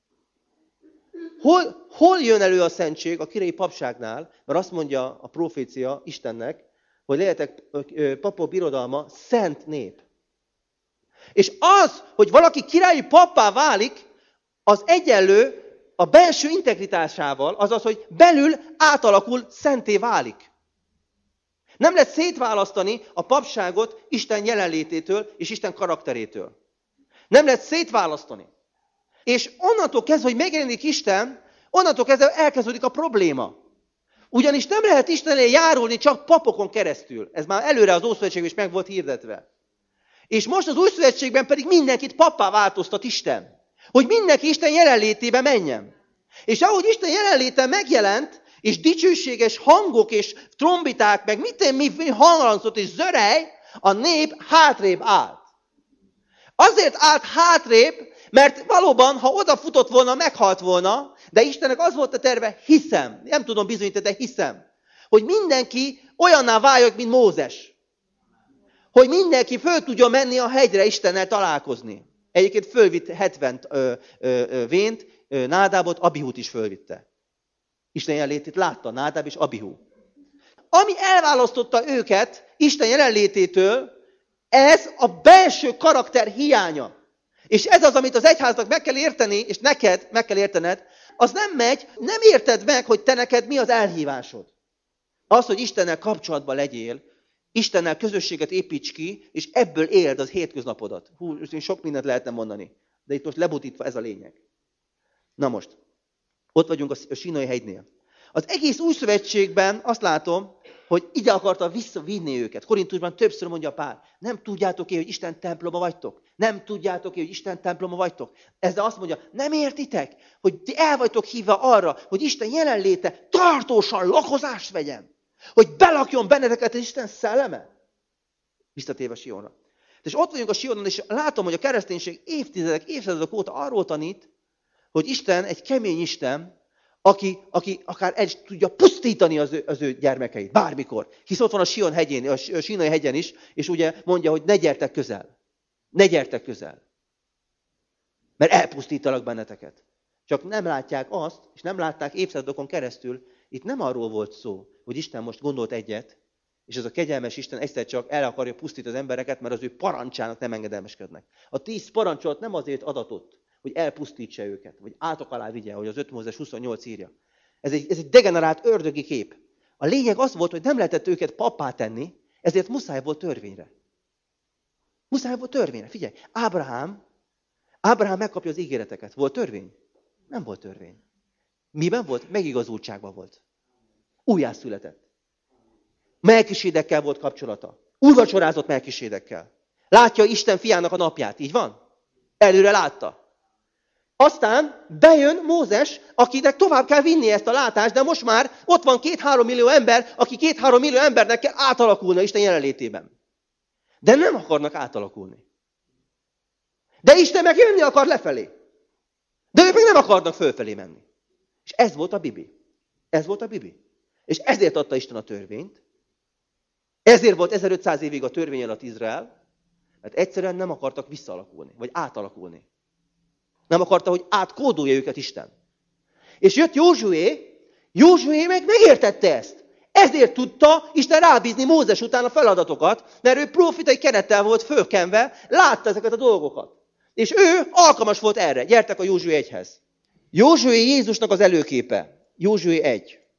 Hol, hol jön elő a szentség a királyi papságnál? Mert azt mondja a profécia Istennek, hogy legyetek papok birodalma, szent nép. És az, hogy valaki királyi pappá válik, az egyenlő a belső integritásával, azaz, hogy belül átalakul, szenté válik. Nem lehet szétválasztani a papságot Isten jelenlététől és Isten karakterétől. Nem lehet szétválasztani. És onnantól kezdve, hogy megjelenik Isten, onnantól kezdve elkezdődik a probléma. Ugyanis nem lehet Isten elé járulni csak papokon keresztül. Ez már előre az Ószövetségben is meg volt hirdetve. És most az Új Szövetségben pedig mindenkit pappá változtat Isten. Hogy mindenki Isten jelenlétébe menjen. És ahogy Isten jelenléte megjelent, és dicsőséges hangok és trombiták, meg mit mi hanglancot és zörej, a nép hátrébb állt. Azért állt hátrébb, mert valóban, ha odafutott volna, meghalt volna, de Istennek az volt a terve, hiszem, nem tudom bizonyítani, de hiszem, hogy mindenki olyanná váljon, mint Mózes. Hogy mindenki föl tudja menni a hegyre Istennel találkozni. Egyébként fölvitt hetven ö, ö, ö, vént, ö, Nádábot, Abihút is fölvitte. Isten jelenlétét látta Nádáb és Abihu. Ami elválasztotta őket Isten jelenlététől, ez a belső karakter hiánya. És ez az, amit az egyháznak meg kell érteni, és neked meg kell értened, az nem megy, nem érted meg, hogy te neked mi az elhívásod. Az, hogy Istennel kapcsolatban legyél, Istennel közösséget építs ki, és ebből éld az hétköznapodat. Hú, sok mindent lehetne mondani, de itt most lebutítva ez a lényeg. Na most, ott vagyunk a Sínai hegynél. Az egész Új Szövetségben azt látom, hogy ide akarta visszavinni őket. Korintusban többször mondja Pál, nem tudjátok-e, hogy Isten temploma vagytok? Nem tudjátok-e, hogy Isten temploma vagytok? Ezzel azt mondja, nem értitek, hogy ti el vagytok hívva arra, hogy Isten jelenléte tartósan lakozást vegyen. Hogy belakjon benneteket az Isten szelleme. Visszatérve Sionra. És ott vagyunk a Sionon, és látom, hogy a kereszténység évtizedek, évszázadok óta arról tanít, hogy Isten egy kemény Isten, aki, aki akár el is tudja pusztítani az ő, az ő gyermekeit, bármikor. Hisz ott van a Sion hegyén, a Sínai hegyen is, és ugye mondja, hogy ne gyertek közel. Ne gyertek közel. Mert elpusztítalak benneteket. Csak nem látják azt, és nem látták évszázadokon keresztül, itt nem arról volt szó, hogy Isten most gondolt egyet, és ez a kegyelmes Isten egyszer csak el akarja pusztítani az embereket, mert az ő parancsának nem engedelmeskednek. A tíz parancsolat nem azért adatott, hogy elpusztítsa őket, vagy átok alá vigye, hogy az öt Mózes huszonnyolc írja. Ez egy, ez egy degenerált ördögi kép. A lényeg az volt, hogy nem lehetett őket pappá tenni, ezért muszáj volt törvényre. Muszáj volt törvényre. Figyelj, Ábrahám, Ábrahám megkapja az ígéreteket. Volt törvény? Nem volt törvény. Miben volt? Megigazultságban volt. Újjászületett. Melkisédekkel volt kapcsolata. Úrvacsorázott Melkisédekkel. Látja Isten fiának a napját. Így van? Előre látta. Aztán bejön Mózes, akinek tovább kell vinni ezt a látást, de most már ott van két-három millió ember, aki két-három millió embernek kell átalakulni Isten jelenlétében. De nem akarnak átalakulni. De Isten meg jönni akar lefelé. De ők meg nem akarnak fölfelé menni. És ez volt a Bibi. Ez volt a Bibi. És ezért adta Isten a törvényt. Ezért volt ezerötszáz évig a törvény alatt Izrael, mert egyszerűen nem akartak visszaalakulni, vagy átalakulni. Nem akarta, hogy átkódolja őket Isten. És jött Józsué, Józsué meg megértette ezt. Ezért tudta Isten rábízni Mózes után a feladatokat, mert ő profitai kerettel volt fölkenve, látta ezeket a dolgokat. És ő alkalmas volt erre. Gyertek a Józsué egyhez. Józsué Jézusnak az előképe. Józsué egy.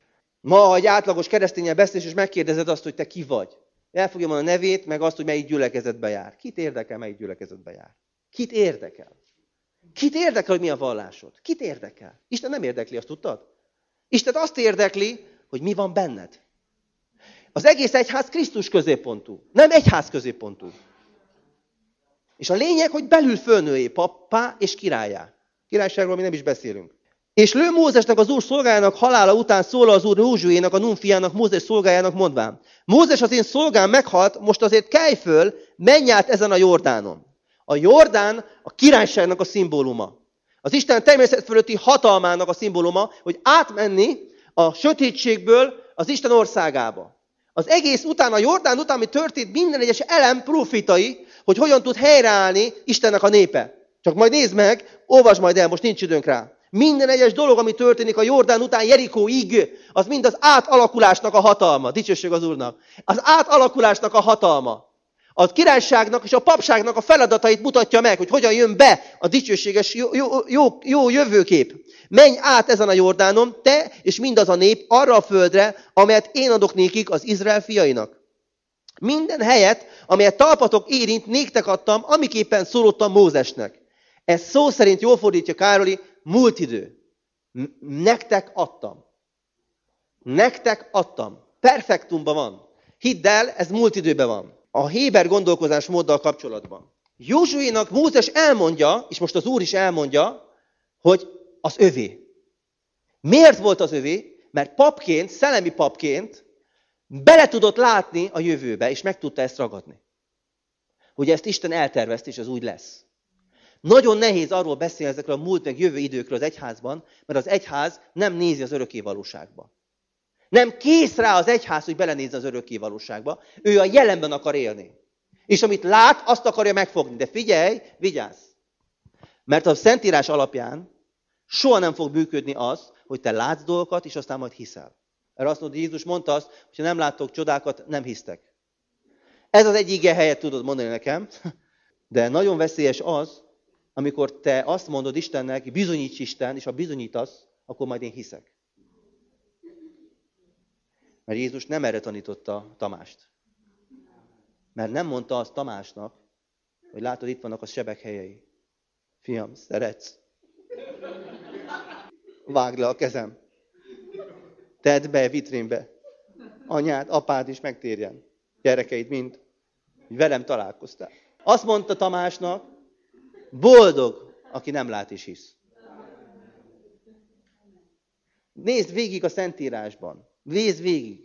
Ma, ha egy átlagos keresztényel beszélsz, és megkérdezed azt, hogy te ki vagy. El fogja mondani a nevét, meg azt, hogy melyik gyülekezetbe jár. Kit érdekel, melyik gyülekezetbe jár? Kit érdekel? Kit érdekel, hogy mi a vallásod? Kit érdekel? Isten nem érdekli, azt tudtad? Isten azt érdekli, hogy mi van benned. Az egész egyház Krisztus középpontú. Nem egyház középpontú. És a lényeg, hogy belül fölnőjé pappá és királyá. Királyságról mi nem is beszélünk. És lő Mózesnek az úr szolgájának halála után szól az úr Józsuénak, a Nun fiának, Mózes szolgájának mondván. Mózes, az én szolgám meghalt, most azért kelj föl, menj át ezen a Jordánon. A Jordán a királyságnak a szimbóluma. Az Isten természet fölötti hatalmának a szimbóluma, hogy átmenni a sötétségből az Isten országába. Az egész után, a Jordán után, ami történt, minden egyes elem profitai, hogy hogyan tud helyreállni Istennek a népe. Csak majd nézd meg, olvasd majd el, most nincs időnk rá. Minden egyes dolog, ami történik a Jordán után Jerikóig, az mind az átalakulásnak a hatalma. Dicsőség az Úrnak. Az átalakulásnak a hatalma. A királyságnak és a papságnak a feladatait mutatja meg, hogy hogyan jön be a dicsőséges jó, jó, jó, jó jövőkép. Menj át ezen a Jordánon, te és mindaz a nép arra a földre, amelyet én adok nékik az Izrael fiainak. Minden helyet, amelyet talpatok érint, néktek adtam, amiképpen szólottam Mózesnek. Ez szó szerint jól fordítja Károli, múlt idő. Nektek adtam. Nektek adtam. Perfektumban van. Hidd el, ez múlt időben van. A héber gondolkozásmóddal kapcsolatban. Józsuénak Mózes elmondja, és most az Úr is elmondja, hogy az övé. Miért volt az övé? Mert papként, szellemi papként bele tudott látni a jövőbe, és meg tudta ezt ragadni. Hogy ezt Isten eltervezte, és az úgy lesz. Nagyon nehéz arról beszélni ezekről a múlt meg jövő időkről az egyházban, mert az egyház nem nézi az örökké valóságba. Nem kész rá az egyház, hogy belenézze az örökké valóságba. Ő a jelenben akar élni. És amit lát, azt akarja megfogni. De figyelj, vigyázz! Mert a Szentírás alapján soha nem fog működni az, hogy te látsz dolgokat, és aztán majd hiszel. Erre azt mondta, Jézus mondta azt, hogy ha nem láttok csodákat, nem hisztek. Ez az egy ige helyet tudod mondani nekem, de nagyon veszélyes az, amikor te azt mondod Istennek, bizonyíts Isten, és ha bizonyítasz, akkor majd én hiszek. Mert Jézus nem erre tanította Tamást. Mert nem mondta azt Tamásnak, hogy látod, itt vannak a sebek helyei. Fiam, szeretsz? Vágd le a kezem. Tedd be vitrínbe. Anyád, apád is megtérjen. Gyerekeid mind. Velem találkoztál. Azt mondta Tamásnak, boldog, aki nem lát és hisz. Nézd végig a Szentírásban. Nézd végig.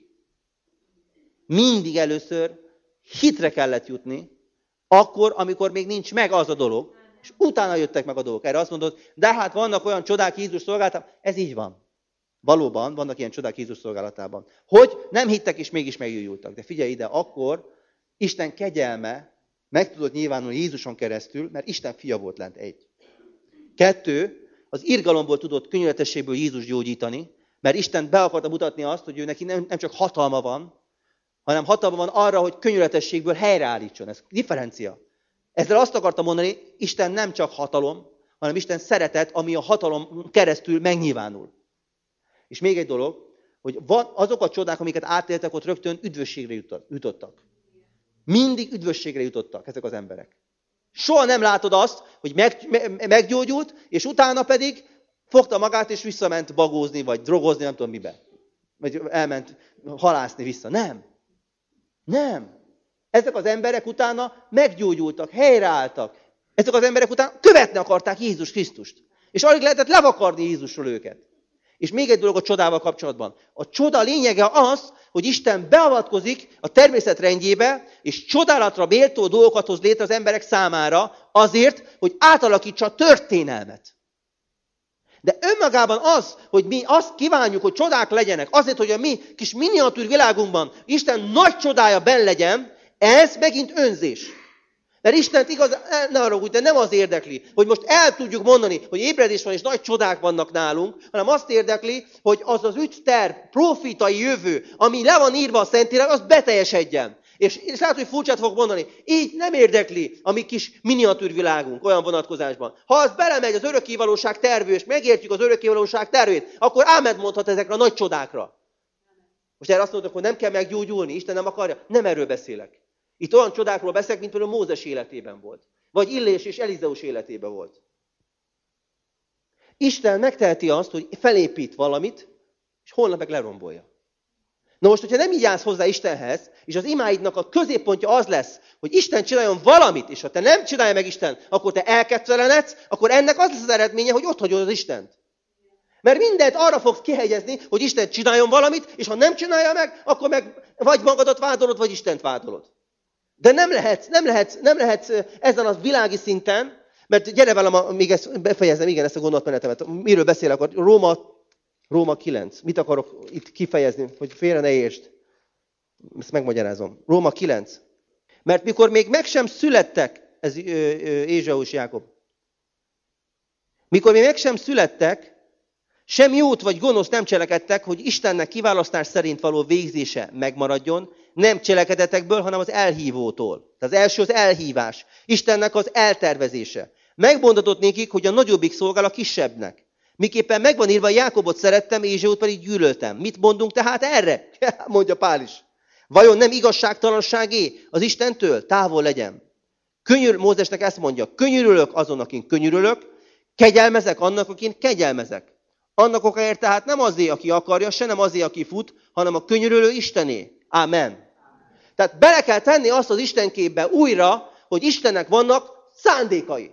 Mindig először hitre kellett jutni, akkor, amikor még nincs meg az a dolog, és utána jöttek meg a dolgok. Erre azt mondod, de hát vannak olyan csodák Jézus szolgálatában. Ez így van. Valóban vannak ilyen csodák Jézus szolgálatában. Hogy nem hittek és mégis megújultak. De figyelj ide, akkor Isten kegyelme meg tudott nyilvánulni Jézuson keresztül, mert Isten fia volt lent, egy. Kettő, az irgalomból tudott könyörületességből Jézus gyógyítani, mert Isten be akarta mutatni azt, hogy ő neki nem, nem csak hatalma van, hanem hatalma van arra, hogy könyörületességből helyreállítson. Ez differencia. Ezzel azt akarta mondani, Isten nem csak hatalom, hanem Isten szeretet, ami a hatalom keresztül megnyilvánul. És még egy dolog, hogy van azok a csodák, amiket átéltek, ott rögtön üdvösségre jutottak. Mindig üdvösségre jutottak ezek az emberek. Soha nem látod azt, hogy meg, me, meggyógyult, és utána pedig fogta magát, és visszament bagózni, vagy drogozni, nem tudom mibe. Vagy elment halászni vissza. Nem. Nem. Ezek az emberek utána meggyógyultak, helyreálltak. Ezek az emberek utána követni akarták Jézus Krisztust. És alig lehetett levakarni Jézusról őket. És még egy dolog a csodával kapcsolatban. A csoda lényege az, hogy Isten beavatkozik a természet rendjébe, és csodálatra méltó dolgokat hoz létre az emberek számára azért, hogy átalakítsa a történelmet. De önmagában az, hogy mi azt kívánjuk, hogy csodák legyenek, azért, hogy a mi kis miniatűr világunkban Isten nagy csodája benn legyen, ez megint önzés. Mert Istent igaz, ne arra úgy, de nem az érdekli, hogy most el tudjuk mondani, hogy ébredés van és nagy csodák vannak nálunk, hanem azt érdekli, hogy az az ügyterv, profitai jövő, ami le van írva a Szentírásban, az beteljesedjen. És, és lehet, hogy furcsát fog mondani, így nem érdekli a mi kis miniatűr világunk olyan vonatkozásban. Ha az belemegy az örökkévalóság tervű, és megértjük az örökkévalóság tervét, akkor áment mondhat ezekre a nagy csodákra. Most erre azt mondok, hogy nem kell meggyógyulni, Isten nem akarja. Nem erről beszélek. Itt olyan csodákról beszélek, mint például Mózes életében volt. Vagy Illés és Elizeus életében volt. Isten megteheti azt, hogy felépít valamit, és holnap meg lerombolja. Na most, hogyha nem így állsz hozzá Istenhez, és az imáidnak a középpontja az lesz, hogy Isten csináljon valamit, és ha te nem csinálja meg Isten, akkor te elkettelenedsz, akkor ennek az lesz az eredménye, hogy ott hagyod az Istent. Mert mindent arra fogsz kihegyezni, hogy Isten csináljon valamit, és ha nem csinálja meg, akkor meg vagy magadat vádolod, vagy Istent vádolod. De nem lehetsz, nem lehetsz, nem lehetsz ezen a világi szinten, mert gyere velem, még ezt befejezem, igen, ezt a gondolatmenetemet. Miről beszélek? A Róma, Róma kilenc. Mit akarok itt kifejezni, hogy félre ne értsd? Ezt megmagyarázom. Róma kilenc. Mert mikor még meg sem születtek, ez Ézsau és Jákob. Mikor még meg sem születtek, sem jót vagy gonosz nem cselekedtek, hogy Istennek kiválasztás szerint való végzése megmaradjon, nem cselekedetekből, hanem az elhívótól. Tehát az első az elhívás. Istennek az eltervezése. Megmondatott nékik, hogy a nagyobbik szolgál a kisebbnek. Miképpen megvan írva, Jákobot szerettem, Ézsaut pedig gyűlöltem. Mit mondunk tehát erre? Mondja Pál is. Vajon nem igazságtalanságé az Istentől? Távol legyen. Könyör, Mózesnek ezt mondja, könyörülök azon, akin könyörülök, kegyelmezek annak, akin kegyelmezek. Annak okáért tehát nem azért, aki akarja, se nem azért, aki fut, hanem a könyörülő Istené. Ámen. Tehát bele kell tenni azt az Istenképbe újra, hogy Istennek vannak szándékai.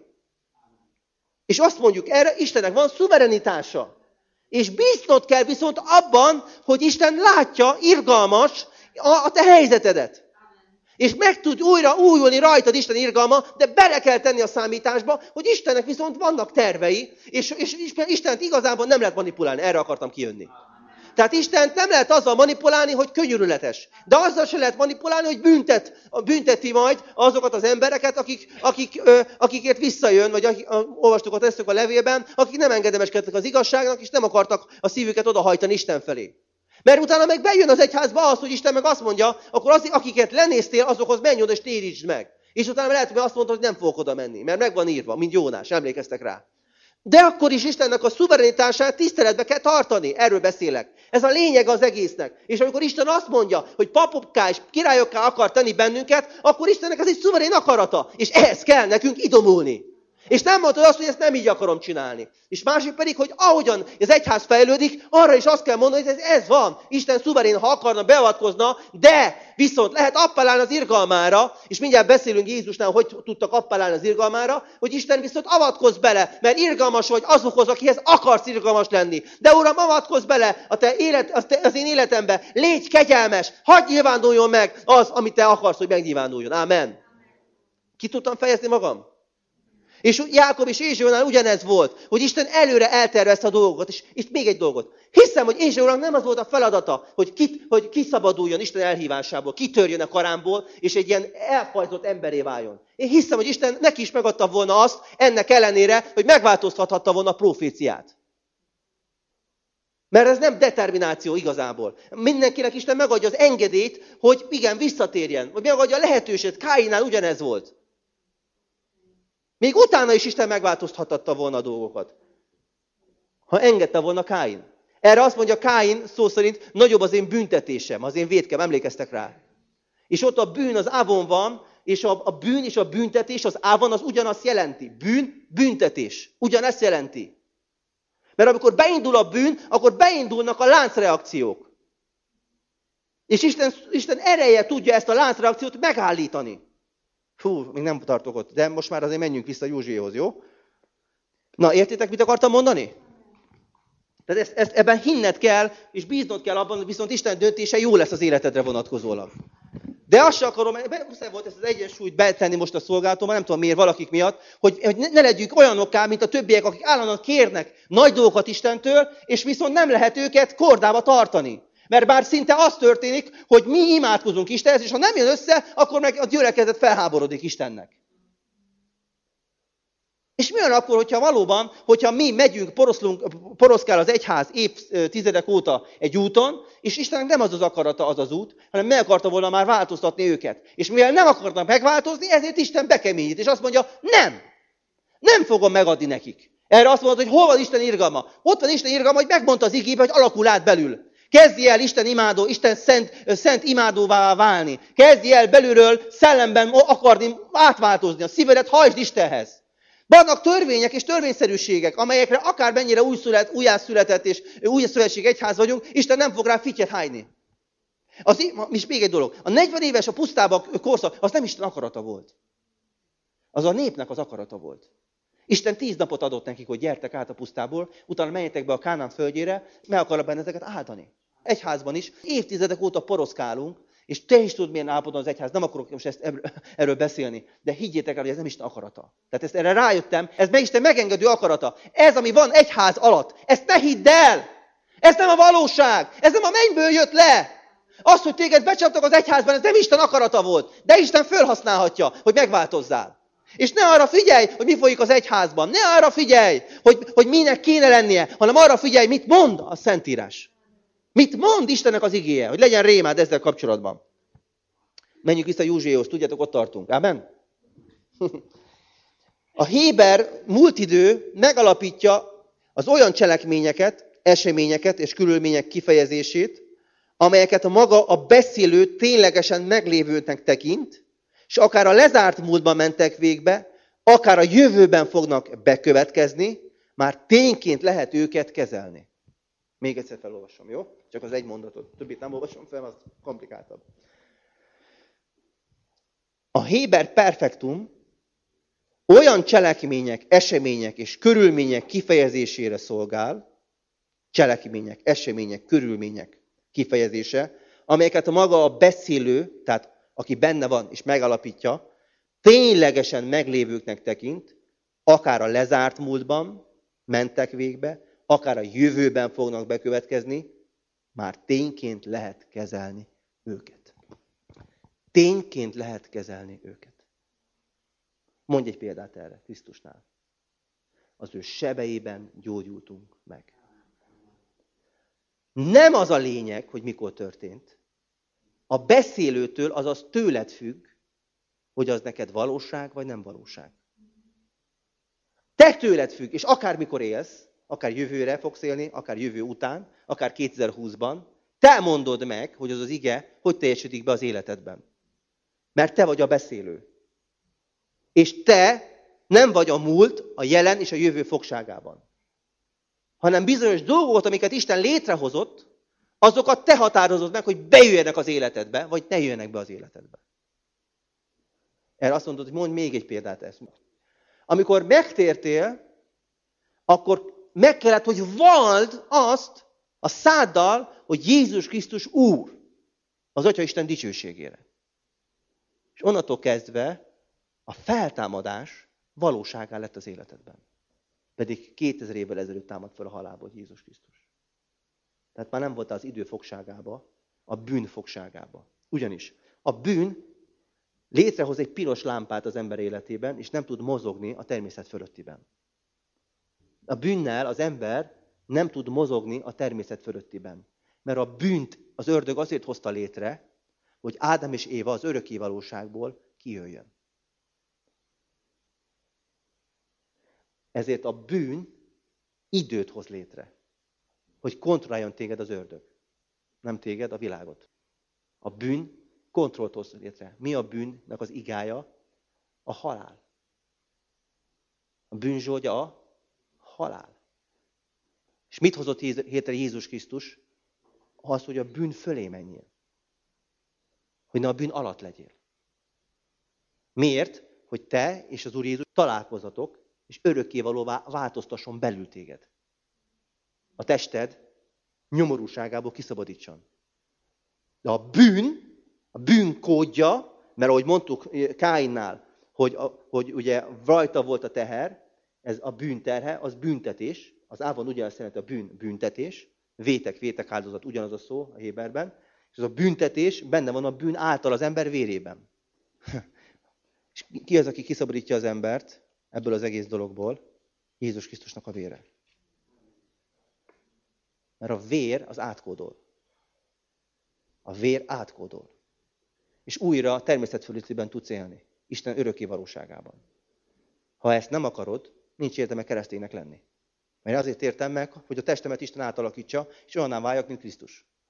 És azt mondjuk erre, Istennek van szuverenitása. És bíznod kell viszont abban, hogy Isten látja, irgalmas a te helyzetedet. És meg tud újra újulni rajtad Isten irgalma, de bele kell tenni a számításba, hogy Istennek viszont vannak tervei, és, és Istent igazából nem lehet manipulálni. Erre akartam kijönni. Tehát Istent nem lehet azzal manipulálni, hogy könyörületes. De azzal se lehet manipulálni, hogy büntet, bünteti majd azokat az embereket, akik, akik, ö, akikért visszajön, vagy akik, olvastuk ott ezt a levélben, akik nem engedemeskedtek az igazságnak, és nem akartak a szívüket odahajtani Isten felé. Mert utána meg bejön az egyházba az, hogy Isten meg azt mondja, akkor az, akiket lenéztél, azokhoz menj oda és térítsd meg. És utána lehet, hogy azt mondta, hogy nem fogok oda menni, mert meg van írva, mint Jónás, emlékeztek rá. De akkor is Istennek a szuverenitását tiszteletbe kell tartani. Erről beszélek. Ez a lényeg az egésznek. És amikor Isten azt mondja, hogy papokká és királyokká akar tenni bennünket, akkor Istennek ez egy szuverén akarata. És ehhez kell nekünk idomulni. És nem mondod azt, hogy ezt nem így akarom csinálni. És másik pedig, hogy ahogyan az egyház fejlődik, arra is azt kell mondani, hogy ez, ez van. Isten szuverén, ha akarna, beavatkozna, de viszont lehet appellálni az irgalmára, és mindjárt beszélünk Jézusnál, hogy tudtak appellálni az irgalmára, hogy Isten viszont avatkozz bele, mert irgalmas vagy azokhoz, akihez akarsz irgalmas lenni. De Uram, avatkozz bele a te élet, az én életembe, légy kegyelmes, hadd nyilvánuljon meg az, amit te akarsz, hogy megnyilvánuljon. Ámen. Ki tudtam fejezni magam? És Jákob és Ézsaunál ugyanez volt, hogy Isten előre eltervezte a dolgokat. És itt még egy dolgot. Hiszem, hogy Ézsaunak nem az volt a feladata, hogy, kit, hogy kiszabaduljon Isten elhívásából, kitörjön a karámból, és egy ilyen elfajzott emberé váljon. Én hiszem, hogy Isten neki is megadta volna azt, ennek ellenére, hogy megváltoztathatta volna a proféciát. Mert ez nem determináció igazából. Mindenkinek Isten megadja az engedélyt, hogy igen, visszatérjen. Vagy megadja a lehetőséget. Káinnál ugyanez volt. Még utána is Isten megváltoztathatta volna a dolgokat. Ha engedte volna Káin. Erre azt mondja Káin szó szerint, nagyobb az én büntetésem, az én vétkem, emlékeztek rá. És ott a bűn, az ávon van, és a, a bűn és a büntetés, az ávon az ugyanazt jelenti. Bűn, büntetés. Ugyanezt jelenti. Mert amikor beindul a bűn, akkor beindulnak a láncreakciók. És Isten, Isten ereje tudja ezt a láncreakciót megállítani. Fú, még nem tartok ott, de most már azért menjünk vissza Józsuéhoz, jó? Na, értitek, mit akartam mondani? Tehát ezt, ezt, ebben hinned kell, és bíznod kell abban, hogy viszont Isten döntése jó lesz az életedre vonatkozólag. De azt sem akarom, muszáj volt ezt az egyensúlyt betenni most a szolgálatomban, nem tudom miért, valakik miatt, hogy, hogy ne legyünk olyanokká, mint a többiek, akik állandóan kérnek nagy dolgokat Istentől, és viszont nem lehet őket kordába tartani. Mert bár szinte az történik, hogy mi imádkozunk Istenhez, és ha nem jön össze, akkor meg a gyülekezet felháborodik Istennek. És mi van akkor, hogyha valóban, hogyha mi megyünk, poroszlunk, poroszkál az egyház évtizedek óta egy úton, és Istennek nem az az akarata az az út, hanem meg akarta volna már változtatni őket. És mivel nem akarnak megváltozni, ezért Isten bekeményít, és azt mondja, nem, nem fogom megadni nekik. Erre azt mondod, hogy hol van Isten irgalma? Ott van Isten irgalma, hogy megmondta az igébe, hogy alakul át belül. Kezdj el Isten imádó, Isten szent, szent imádóvá válni. Kezdj el belülről szellemben akarni átváltozni. A szívedet hajtsd Istenhez. Vannak törvények és törvényszerűségek, amelyekre akármennyire újszület, újjászületett és új szövetség egyház vagyunk, Isten nem fog rá fityet hájni. Az, és még egy dolog. A negyven éves a pusztába korszak, az nem Isten akarata volt. Az a népnek az akarata volt. Isten tíz napot adott nekik, hogy gyertek át a pusztából, utána menjetek be a Kánán földjére, meg akarok benneteket áldani. Egyházban is évtizedek óta poroszkálunk, és te is tudod, milyen állapotban az egyház. Nem akarok most ezt erről beszélni, de higgyétek el, hogy ez nem Isten akarata. Tehát ezt erre rájöttem, ez meg Isten megengedő akarata. Ez, ami van egyház alatt, ezt ne hidd el! Ez nem a valóság! Ez nem a mennyből jött le! Az, hogy téged becsaptak az egyházban, ez nem Isten akarata volt, de Isten felhasználhatja, hogy megváltozzál. És ne arra figyelj, hogy mi folyik az egyházban. Ne arra figyelj, hogy, hogy minek kéne lennie, hanem arra figyelj, mit mond a Szentírás. Mit mond Istennek az igéje, hogy legyen rémád ezzel kapcsolatban. Menjünk vissza Józsuéhoz, tudjátok, ott tartunk. Ámen? A Héber múltidő megalapítja az olyan cselekményeket, eseményeket és körülmények kifejezését, amelyeket a maga a beszélő ténylegesen meglévőnek tekint, és akár a lezárt múltban mentek végbe, akár a jövőben fognak bekövetkezni, már tényként lehet őket kezelni. Még egyszer felolvasom, jó? Csak az egy mondatot. Többit nem olvasom fel, az komplikáltabb. A Héber perfektum olyan cselekmények, események és körülmények kifejezésére szolgál, cselekmények, események, körülmények kifejezése, amelyeket a maga a beszélő, tehát aki benne van és megalapítja, ténylegesen meglévőknek tekint, akár a lezárt múltban mentek végbe, akár a jövőben fognak bekövetkezni, már tényként lehet kezelni őket. Tényként lehet kezelni őket. Mondj egy példát erre Krisztusnál. Az ő sebeiben gyógyultunk meg. Nem az a lényeg, hogy mikor történt. A beszélőtől, azaz tőled függ, hogy az neked valóság, vagy nem valóság. Te tőled függ, és akármikor élsz, akár jövőre fogsz élni, akár jövő után, akár kétezer-húszban, te mondod meg, hogy az az ige hogy teljesítik be az életedben. Mert te vagy a beszélő. És te nem vagy a múlt, a jelen és a jövő fogságában. Hanem bizonyos dolgokat, amiket Isten létrehozott, azokat te határozod meg, hogy bejöjjenek az életedbe, vagy ne jöjjenek be az életedbe. Erre azt mondod, hogy mondj még egy példát ezt. Amikor megtértél, akkor meg kellett, hogy valld azt a száddal, hogy Jézus Krisztus Úr az Atya Isten dicsőségére. És onnantól kezdve a feltámadás valóságá lett az életedben. Pedig kétezer évvel ezelőtt támadt fel a halálból Jézus Krisztus. Tehát már nem volt az idő fogságába, a bűn fogságába. Ugyanis a bűn létrehoz egy piros lámpát az ember életében, és nem tud mozogni a természet fölöttiben. A bűnnel az ember nem tud mozogni a természet fölöttiben. Mert a bűnt az ördög azért hozta létre, hogy Ádám és Éva az örökké valóságból kijöjjön. Ezért a bűn időt hoz létre, hogy kontrolláljon téged az ördög. Nem téged, a világot. A bűn kontrollt hoz létre. Mi a bűnnek az igája? A halál. A bűn zsoldja a halál. És mit hozott létre Jézus Krisztus? Az, hogy a bűn fölé menjél. Hogy ne a bűn alatt legyél. Miért? Hogy te és az Úr Jézus találkozatok, és örökkévalóvá változtasson belül téged. A tested nyomorúságából kiszabadítson. De a bűn, a bűn kódja, mert ahogy mondtuk Káinnál, hogy, hogy ugye rajta volt a teher, ez a bűn terhe, az büntetés, az ában ugyanazt jelenti a bűn büntetés, vétek, vétek áldozat, ugyanaz a szó a Héberben, és ez a büntetés benne van a bűn által az ember vérében. És ki az, aki kiszabadítja az embert ebből az egész dologból? Jézus Krisztusnak a vére. Mert a vér az átkódol. A vér átkódol. És újra a természetfölöttiben tudsz élni. Isten örökké valóságában. Ha ezt nem akarod, nincs értelme kereszténynek lenni. Mert azért értem meg, hogy a testemet Isten átalakítsa, és olyanná váljak, mint Krisztus.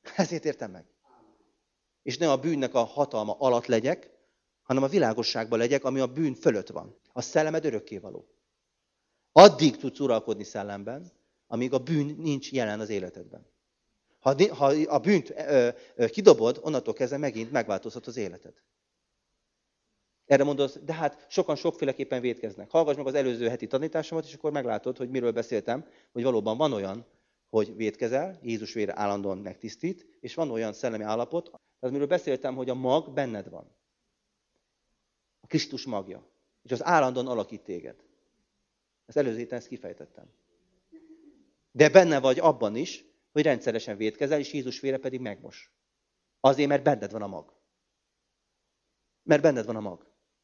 Ezért értem meg. És ne a bűnnek a hatalma alatt legyek, hanem a világosságban legyek, ami a bűn fölött van. A szellemed örökkévaló. Addig tudsz uralkodni szellemben, amíg a bűn nincs jelen az életedben. Ha, ha a bűnt ö, ö, kidobod, onnantól kezdve megint megváltozhat az életed. Erre mondod, de hát sokan sokféleképpen vétkeznek. Hallgass meg az előző heti tanításomat, és akkor meglátod, hogy miről beszéltem, hogy valóban van olyan, hogy vétkezel, Jézus vére állandóan megtisztít, és van olyan szellemi állapot, az miről beszéltem, hogy a mag benned van. A Krisztus magja. És az állandóan alakít téged. Ezt előző héten ezt kifejtettem. De benne vagy abban is, hogy rendszeresen vétkezel, és Jézus vére pedig megmos. Azért, mert benned van a mag. Mert benned van a mag.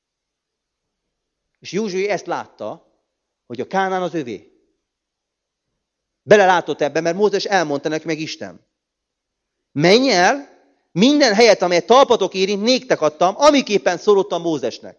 És Józsué ezt látta, hogy a Kánaán az övé. Belelátott ebben, mert Mózes elmondta neki meg Isten. Menj el, minden helyet, amelyet talpatok érint, néktek adtam, amiképpen szólottam Mózesnek.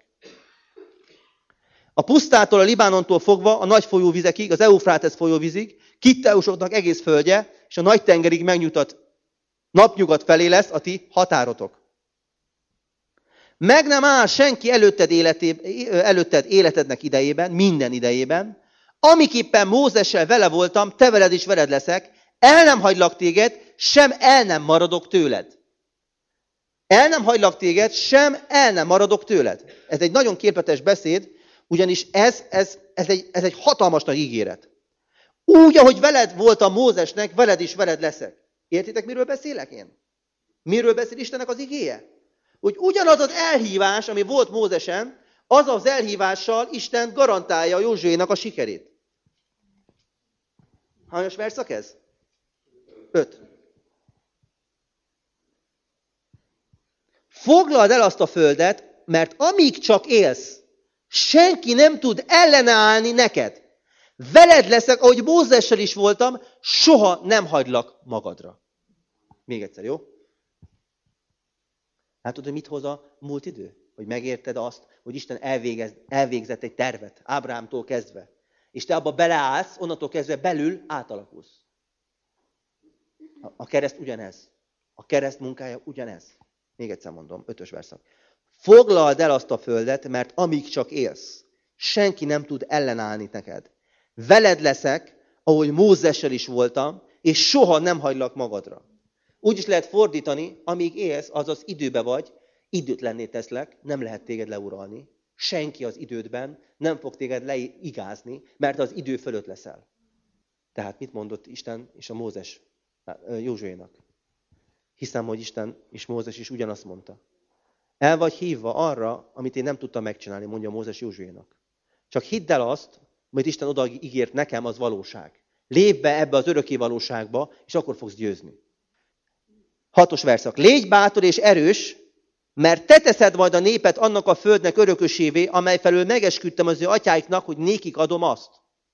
A pusztától, a Libánontól fogva, a nagy folyóvizekig, az Eufrátesz folyóvizig, Kitteusoknak egész földje, és a nagy tengerig megnyugtat, napnyugat felé lesz a ti határotok. Meg nem áll senki előtted, életé, előtted életednek idejében, minden idejében, amiképpen Mózessel vele voltam, te veled is veled leszek, el nem hagylak téged, sem el nem maradok tőled. El nem hagylak téged, sem el nem maradok tőled. Ez egy nagyon képletes beszéd, ugyanis ez, ez, ez, egy, ez egy hatalmas nagy ígéret. Úgy, ahogy veled voltam Mózesnek, veled is veled leszek. Értitek, miről beszélek én? Miről beszél Istennek az igéje? Hogy ugyanaz az elhívás, ami volt Mózesen, az az elhívással Isten garantálja Józsuénak a sikerét. Hányas verszak ez? Öt. Foglald el azt a földet, mert amíg csak élsz, senki nem tud ellenállni neked. Veled leszek, ahogy Mózessel is voltam, soha nem hagylak magadra. Még egyszer, jó? Látod, hogy mit hoz a múlt idő? Hogy megérted azt, hogy Isten elvégez, elvégzett egy tervet, Ábrahámtól kezdve. És te abba beleállsz, onnantól kezdve belül átalakulsz. A, a kereszt ugyanez. A kereszt munkája ugyanez. Még egyszer mondom, ötös verszak. Foglald el azt a földet, mert amíg csak élsz, senki nem tud ellenállni neked. Veled leszek, ahogy Mózessel is voltam, és soha nem hagylak magadra. Úgy is lehet fordítani, amíg élsz, azaz időbe vagy, időtlenné teszlek, nem lehet téged leuralni. Senki az idődben nem fog téged leigázni, mert az idő fölött leszel. Tehát mit mondott Isten és a Mózes Józsuénak? Hiszem, hogy Isten és Mózes is ugyanazt mondta. El vagy hívva arra, amit én nem tudtam megcsinálni, mondja Mózes Józsuénak. Csak hidd el azt, amit Isten oda ígért nekem, az valóság. Lépj be ebbe az örökké valóságba, és akkor fogsz győzni. Hatos verszak. Légy bátor és erős, mert te teszed majd a népet annak a földnek örökösévé, amely felől megesküdtem az ő atyáiknak, hogy nékik adom azt.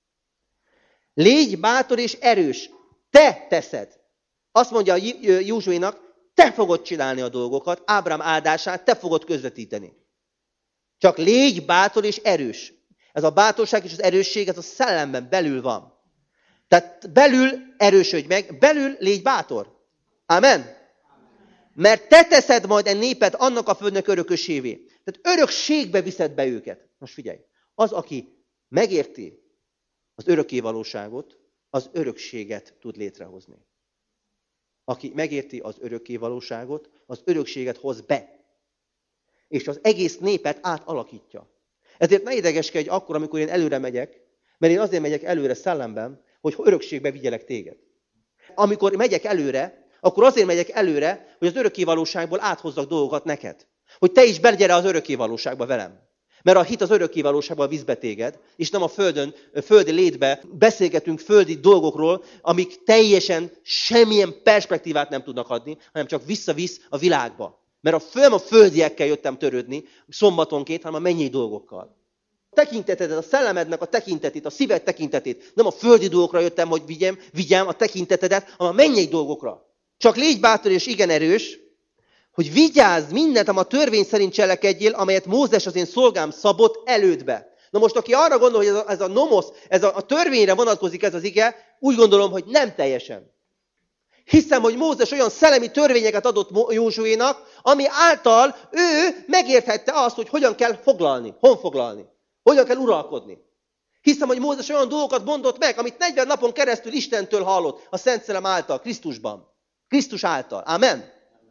Légy bátor és erős. Te teszed. Azt mondja Józsuénak, te fogod csinálni a dolgokat, Ábrám áldását te fogod közvetíteni. Csak légy bátor és erős. Ez a bátorság és az erősség, ez a szellemben belül van. Tehát belül erősödj meg, belül légy bátor. Amen? Mert te teszed majd egy népet annak a földnek örökösévé. Tehát örökségbe viszed be őket. Most figyelj, az, aki megérti az örökké valóságot, az örökséget tud létrehozni. Aki megérti az örökké valóságot, az örökséget hoz be. És az egész népet átalakítja. Ezért ne idegeskedj akkor, amikor én előre megyek, mert én azért megyek előre szellemben, hogy örökségbe vigyelek téged. Amikor megyek előre, akkor azért megyek előre, hogy az örökké valóságból áthozzak dolgokat neked. Hogy te is begyere az örökké valóságba velem. Mert a hit az örökké valóságban visz be téged, és nem a földön, földi létbe beszélgetünk földi dolgokról, amik teljesen semmilyen perspektívát nem tudnak adni, hanem csak visszavisz a világba. Mert a föl, a földiekkel jöttem törődni szombatonként, hanem a mennyei dolgokkal. A tekintetedet, a szellemednek a tekintetét, a szíved tekintetét. Nem a földi dolgokra jöttem, hogy vigyem, vigyem a tekintetedet, hanem a mennyei dolgokra. Csak légy bátor és igen erős, hogy vigyázz mindent, am a törvény szerint cselekedjél, amelyet Mózes az én szolgám szabott elődbe. Na most, aki arra gondol, hogy ez a, ez a nomosz, ez a, a törvényre vonatkozik ez az ige, úgy gondolom, hogy nem teljesen. Hiszem, hogy Mózes olyan szellemi törvényeket adott Józsuénak, ami által ő megérthette azt, hogy hogyan kell foglalni, honfoglalni, hogyan kell uralkodni. Hiszem, hogy Mózes olyan dolgokat mondott meg, amit negyven napon keresztül Istentől hallott, a Szent Szellem által, Krisztusban. Krisztus által. Amen.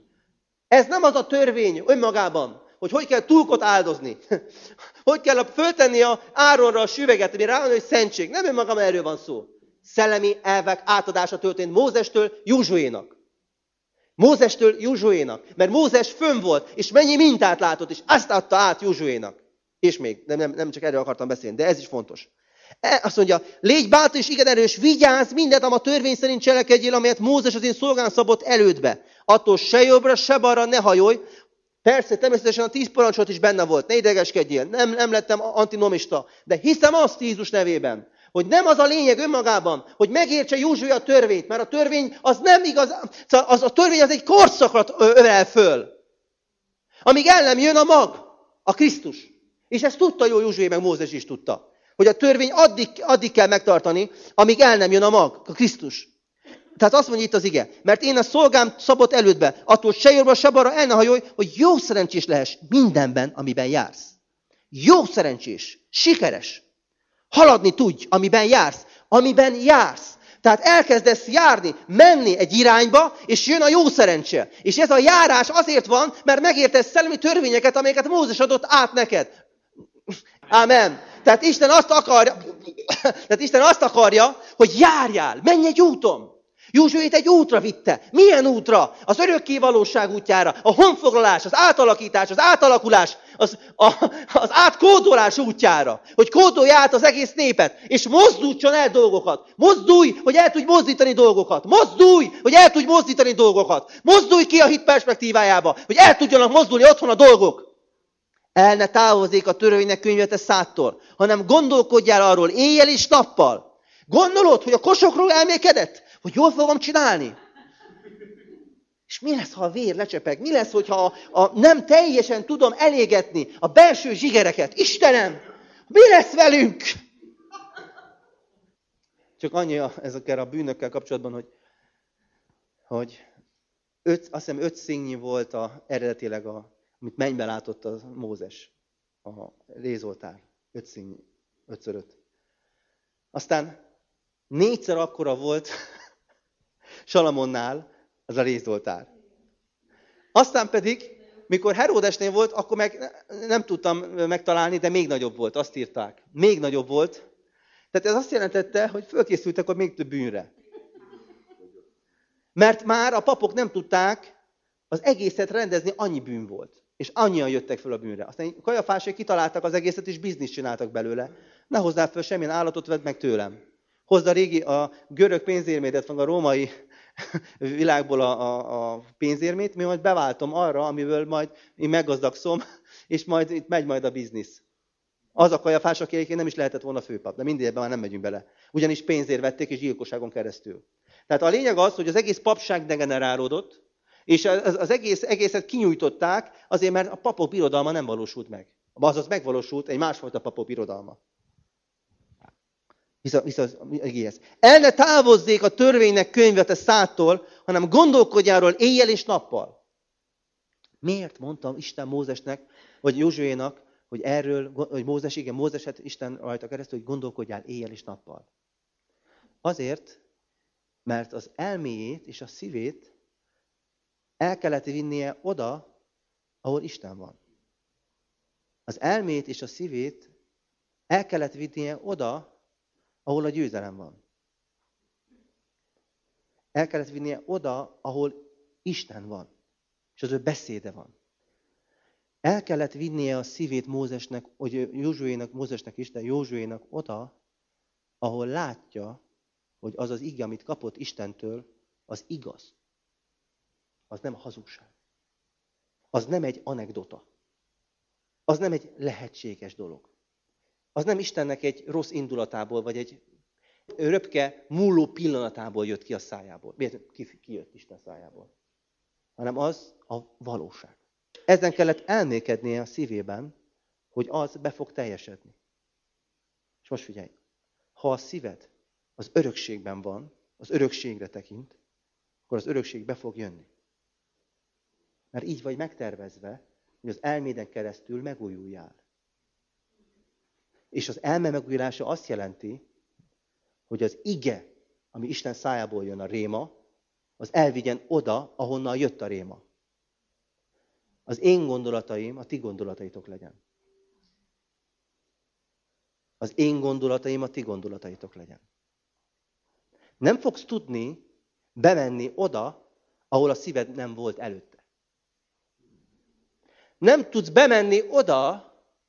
Ez nem az a törvény önmagában, hogy hogy kell túlkot áldozni. Hogy kell föltenni a Áronra a süveget, ami rá, hogy szentség. Nem önmagában erről van szó. Szellemi elvek átadása történt Mózestől Józsuénak. Mózestől Józsuénak. Mert Mózes fönn volt, és mennyi mintát látott, és azt adta át Józsuénak. És még, nem, nem, nem csak erről akartam beszélni, de ez is fontos. E, azt mondja, légy bátor és igen erős, vigyázz mindent, am a törvény szerint cselekedjél, amelyet Mózes az én szolgám szabott elődbe. Attól se jobbra, se balra ne hajolj. Persze, természetesen a tíz parancsot is benne volt, ne idegeskedjél, nem, nem lettem antinomista, de hiszem azt Jézus nevében, hogy nem az a lényeg önmagában, hogy megértse Józsué a törvényt, mert a törvény az nem igaz, az a törvény az egy korszakot ölel föl, amíg el nem jön a mag, a Krisztus. És ezt tudta jó Józsué, meg Mózes is tudta, hogy a törvény addig, addig kell megtartani, amíg el nem jön a mag, a Krisztus. Tehát azt mondja itt az ige, mert én a szolgám szabott elődbe, attól se jobbra, se balra el ne hajolj, hogy jó szerencsés lehess mindenben, amiben jársz. Jó szerencsés, sikeres. Haladni tudj, amiben jársz, amiben jársz. Tehát elkezdesz járni, menni egy irányba, és jön a jó szerencse. És ez a járás azért van, mert megértesz szellemi törvényeket, amelyeket Mózes adott át neked. Amen. Tehát Isten azt akarja, tehát Isten azt akarja, hogy járjál, menj egy úton. Józsuét egy útra vitte. Milyen útra? Az örökké valóság útjára, a honfoglalás, az átalakítás, az átalakulás, az, a, az átkódolás útjára. Hogy kódolj át az egész népet, és mozdítson el dolgokat. Mozdulj, hogy el tudj mozdítani dolgokat. Mozdulj, hogy el tudj mozdítani dolgokat. Mozdulj ki a hit perspektívájába, hogy el tudjanak mozdulni otthon a dolgok. El ne távozzék a törvénynek könyve te szádtól, hanem gondolkodjál arról éjjel és nappal. Gondolod, hogy a kosokról elmékedett? Hogy jól fogom csinálni? És mi lesz, ha a vér lecsepeg? Mi lesz, hogyha a, a nem teljesen tudom elégetni a belső zsigereket? Istenem, mi lesz velünk? Csak annyi ezekkel a bűnökkel kapcsolatban, hogy, hogy öt, azt hiszem öt színgnyi volt a, eredetileg, a, amit mennybe látott a Mózes, a rézoltár. Öt színgnyi, ötször öt. Aztán négyszer akkora volt Salamonnál az a rézoltár. Aztán pedig, mikor Heródesnél volt, akkor meg nem tudtam megtalálni, de még nagyobb volt, azt írták. Még nagyobb volt. Tehát ez azt jelentette, hogy fölkészültek a még több bűnre. Mert már a papok nem tudták az egészet rendezni, annyi bűn volt. És annyian jöttek föl a bűnre. Aztán Kajafásék kitaláltak az egészet, és bizniszt csináltak belőle. Ne hozzá föl semmilyen állatot, vedd meg tőlem. Hozd a régi, a görög pénzérmédet, van a római világból a, a, a pénzérmét, mi majd beváltom arra, amiből majd én meggazdagszom, és majd itt megy majd a biznisz. Az a Kajafás, aki egyébként nem is lehetett volna főpap, de mindig ebben már nem megyünk bele. Ugyanis pénzért vették, és gyilkosságon keresztül. Tehát a lényeg az, hogy az egész papság degenerálódott, és az, az egész, egészet kinyújtották, azért, mert a papok birodalma nem valósult meg. Azaz megvalósult egy másfajta papok birodalma. Vissza, vissza az igéhez. El ne távozzék a törvénynek könyvet a szádtól, hanem gondolkodjál arról éjjel és nappal. Miért mondtam Isten Mózesnek, vagy Józsuénak, hogy erről, hogy Mózes, igen, Mózeset Isten rajta keresztül, hogy gondolkodjál éjjel és nappal. Azért, mert az elméjét és a szívét el kellett vinnie oda, ahol Isten van. Az elmét és a szívét el kellett vinnie oda, ahol a győzelem van. El kellett vinnie oda, ahol Isten van, és az ő beszéde van. El kellett vinnie a szívét Mózesnek, hogy Józsuénak, Mózesnek Isten, Józsuénak oda, ahol látja, hogy az az ige, amit kapott Istentől, az igaz. Az nem hazugság. Az nem egy anekdota. Az nem egy lehetséges dolog. Az nem Istennek egy rossz indulatából, vagy egy röpke múló pillanatából jött ki a szájából. Miért ki, ki jött Isten szájából? Hanem az a valóság. Ezen kellett elmékednie a szívében, hogy az be fog teljesedni. És most figyelj, ha a szíved az örökségben van, az örökségre tekint, akkor az örökség be fog jönni. Mert így vagy megtervezve, hogy az elméden keresztül megújuljál. És az elme megújulása azt jelenti, hogy az ige, ami Isten szájából jön, a réma, az elvigyen oda, ahonnan jött a réma. Az én gondolataim a ti gondolataitok legyen. Az én gondolataim a ti gondolataitok legyen. Nem fogsz tudni bemenni oda, ahol a szíved nem volt előtte. Nem tudsz bemenni oda,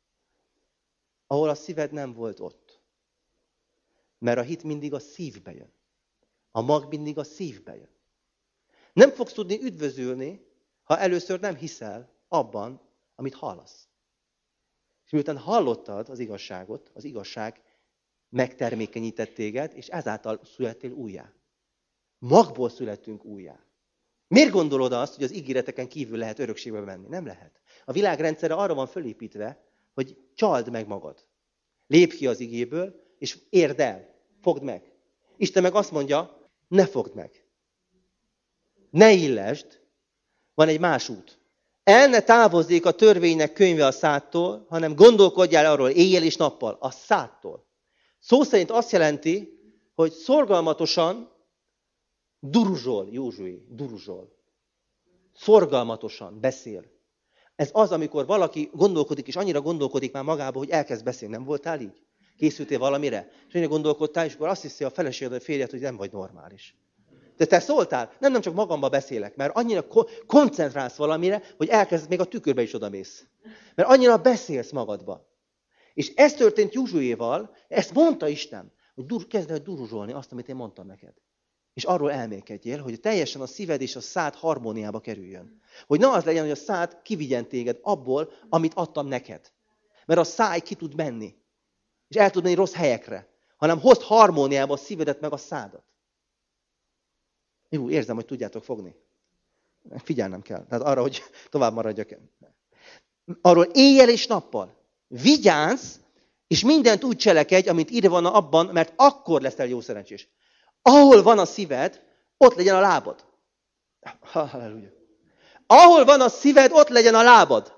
ahol a szíved nem volt ott. Mert a hit mindig a szívbe jön. A mag mindig a szívbe jön. Nem fogsz tudni üdvözülni, ha először nem hiszel abban, amit hallasz. És miután hallottad az igazságot, az igazság megtermékenyített téged, és ezáltal születtél újjá. Magból születtünk újjá. Miért gondolod azt, hogy az ígéreteken kívül lehet örökségbe menni? Nem lehet. A világ rendszere arra van fölépítve, hogy csald meg magad. Lépj ki az igéből, és érd el. Fogd meg. Isten meg azt mondja, ne fogd meg. Ne illesd. Van egy más út. El ne távozzék a törvénynek könyve a szádtól, hanem gondolkodjál arról éjjel és nappal, a szádtól. Szó szerint azt jelenti, hogy szorgalmatosan duruzsol, Józsué, duruzsol. Szorgalmatosan beszél. Ez az, amikor valaki gondolkodik, és annyira gondolkodik már magába, hogy elkezd beszélni. Nem voltál így? Készültél valamire? És annyira gondolkodtál, és akkor azt hiszi a feleséged, a férjed, hogy nem vagy normális. De te szóltál? Nem, nem csak magamba beszélek, mert annyira koncentrálsz valamire, hogy elkezded még a tükörbe is odamész. Mert annyira beszélsz magadba. És ez történt Józsuéval, ezt mondta Isten, hogy dur, kezd el duruzsolni azt, amit én mondtam neked. És arról elmélkedjél, hogy teljesen a szíved és a szád harmóniába kerüljön. Hogy ne az legyen, hogy a szád kivigyen téged abból, amit adtam neked. Mert a száj ki tud menni. És el tud menni rossz helyekre. Hanem hozd harmóniába a szívedet meg a szádat. Jó, érzem, hogy tudjátok fogni. Figyelnem kell. Tehát arra, hogy tovább maradjak. Arról éjjel és nappal. Vigyázz, és mindent úgy cselekedj, amit írva van abban, mert akkor leszel jó szerencsés. Ahol van a szíved, ott legyen a lábad. Halleluja. Ahol van a szíved, ott legyen a lábad.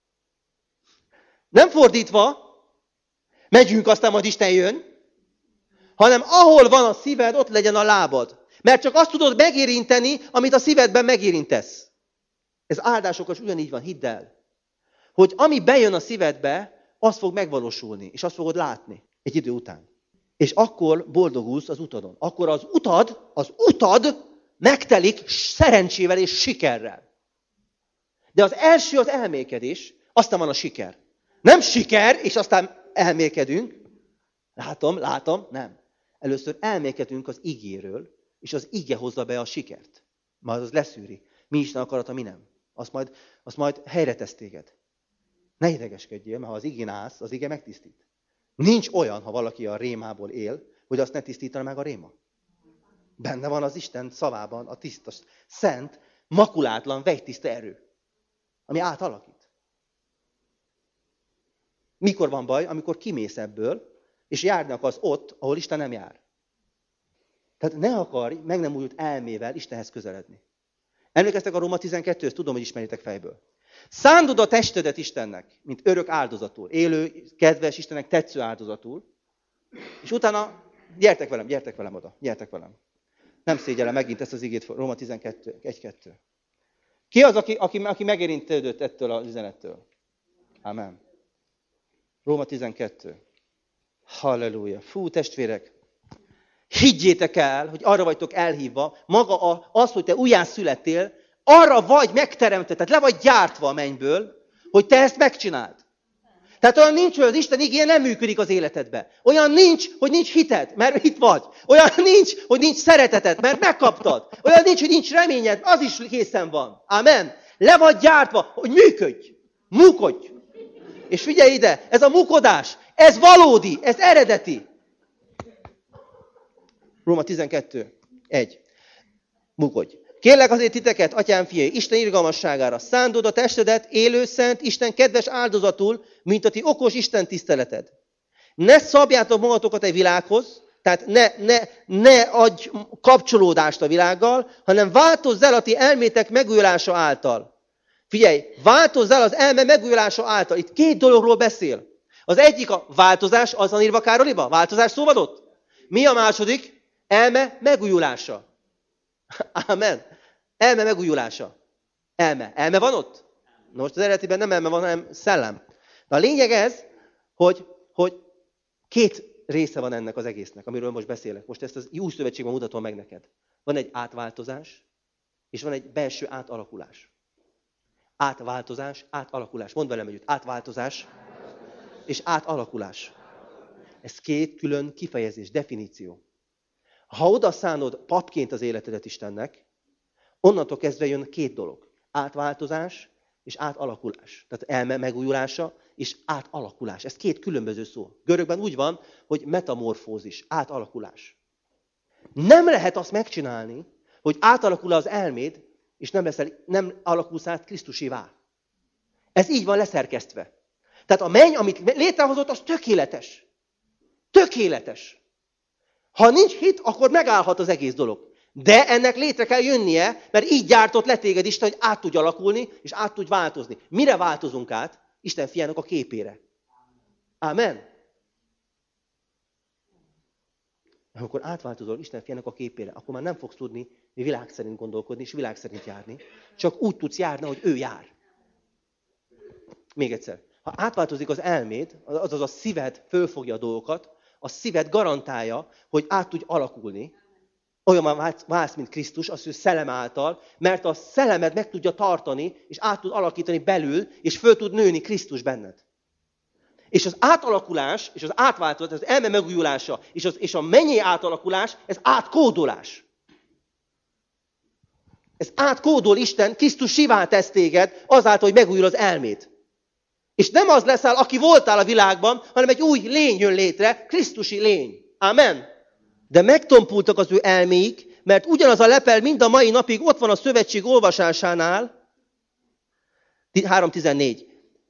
Nem fordítva, megyünk, aztán majd Isten jön, hanem ahol van a szíved, ott legyen a lábad. Mert csak azt tudod megérinteni, amit a szívedben megérintesz. Ez áldásokkal ugyanígy van, hidd el. Hogy ami bejön a szívedbe, az fog megvalósulni, és azt fogod látni egy idő után. És akkor boldogulsz az utadon. Akkor az utad, az utad megtelik szerencsével és sikerrel. De az első az elmélkedés, aztán van a siker. Nem siker, és aztán elmélkedünk. Látom, látom, nem. Először elmélkedünk az igéről, és az ige hozza be a sikert. Majd az leszűri. Mi Isten akarata, mi nem. Azt majd, azt majd helyre tesz téged. Ne idegeskedjél, mert ha az igén állsz, az ige megtisztít. Nincs olyan, ha valaki a rémából él, hogy azt ne tisztítana meg a réma. Benne van az Isten szavában a tiszta, szent, makulátlan, vegytiszta erő, ami átalakít. Mikor van baj? Amikor kimész ebből, és járni akarsz ott, ahol Isten nem jár. Tehát ne akarj meg nem újult elmével Istenhez közeledni. Emlékeztek a Róma tizenkettőhöz? Tudom, hogy ismeritek fejből. Szándod a testedet Istennek, mint örök áldozatul, élő, kedves, Istennek tetsző áldozatul, és utána gyertek velem, gyertek velem oda, gyertek velem. Nem szégyellem megint ezt az igét, Róma tizenkettő, egy kettő. Ki az, aki, aki, aki megérintődött ettől az üzenettől? Amen. Róma tizenkettő. Halleluja. Fú, testvérek! Higgyétek el, hogy arra vagytok elhívva, maga az, hogy te újjászülettél, arra vagy megteremtve, tehát le vagy gyártva a mennyből, hogy te ezt megcsináld. Tehát olyan nincs, hogy az Isten igéje nem működik az életedbe. Olyan nincs, hogy nincs hited, mert itt vagy. Olyan nincs, hogy nincs szereteted, mert megkaptad. Olyan nincs, hogy nincs reményed, az is készen van. Amen. Le vagy gyártva, hogy működj, mukodj. És figyelj ide, ez a mukodás, ez valódi, ez eredeti. Róma tizenkettő, egy. Mukodj. Kérlek azért titeket, atyám fiai, Isten irgalmasságára, szándod a testedet élő, szent, Isten kedves áldozatul, mint a ti okos Isten tiszteleted. Ne szabjátok magatokat egy világhoz, Tehát ne, ne, ne adj kapcsolódást a világgal, hanem változz el a ti elmétek megújulása által. Figyelj, változz el az elme megújulása által. Itt két dologról beszél. Az egyik a változás, az van írva Károliba? Változás szó van ott? Mi a második? Elme megújulása. Amen. Elme megújulása. Elme. Elme van ott? Na most az eredetiben nem elme van, hanem szellem. De a lényeg ez, hogy, hogy két része van ennek az egésznek, amiről most beszélek. Most ezt az új szövetségben mutatom meg neked. Van egy átváltozás, és van egy belső átalakulás. Átváltozás, átalakulás. Mondd velem együtt. Átváltozás és átalakulás. Ez két külön kifejezés, definíció. Ha oda szánod papként az életedet Istennek, onnantól kezdve jön két dolog. Átváltozás és átalakulás. Tehát elme megújulása és átalakulás. Ez két különböző szó. Görögben úgy van, hogy metamorfózis, átalakulás. Nem lehet azt megcsinálni, hogy átalakul az elméd, és nem, leszel, nem alakulsz át Krisztusivá. Ez így van leszerkesztve. Tehát a menny, amit létrehozott, az tökéletes. Tökéletes. Ha nincs hit, akkor megállhat az egész dolog. De ennek létre kell jönnie, mert így gyártott le téged Isten, hogy át tudj alakulni, és át tudj változni. Mire változunk át? Isten fiának a képére. Ámen. Amikor átváltozol Isten fiának a képére, akkor már nem fogsz tudni világ szerint gondolkodni, és világ szerint járni. Csak úgy tudsz járni, hogy ő jár. Még egyszer. Ha átváltozik az elméd, azaz a szíved fölfogja a dolgokat, a szíved garantálja, hogy át tudj alakulni. Olyan válsz, mint Krisztus, az ő szellem által, mert a szellemed meg tudja tartani, és át tud alakítani belül, és föl tud nőni Krisztus benned. És az átalakulás, és az átváltozás, az elme megújulása, és, az, és a mennyei átalakulás, ez átkódolás. Ez átkódol Isten, Krisztus sivá tesz téged, azáltal, hogy megújul az elméd. És nem az leszel, aki voltál a világban, hanem egy új lény jön létre, Krisztusi lény. Amen. De megtompultak az ő elméik, mert ugyanaz a lepel mind a mai napig ott van a szövetség olvasásánál. három tizennégy.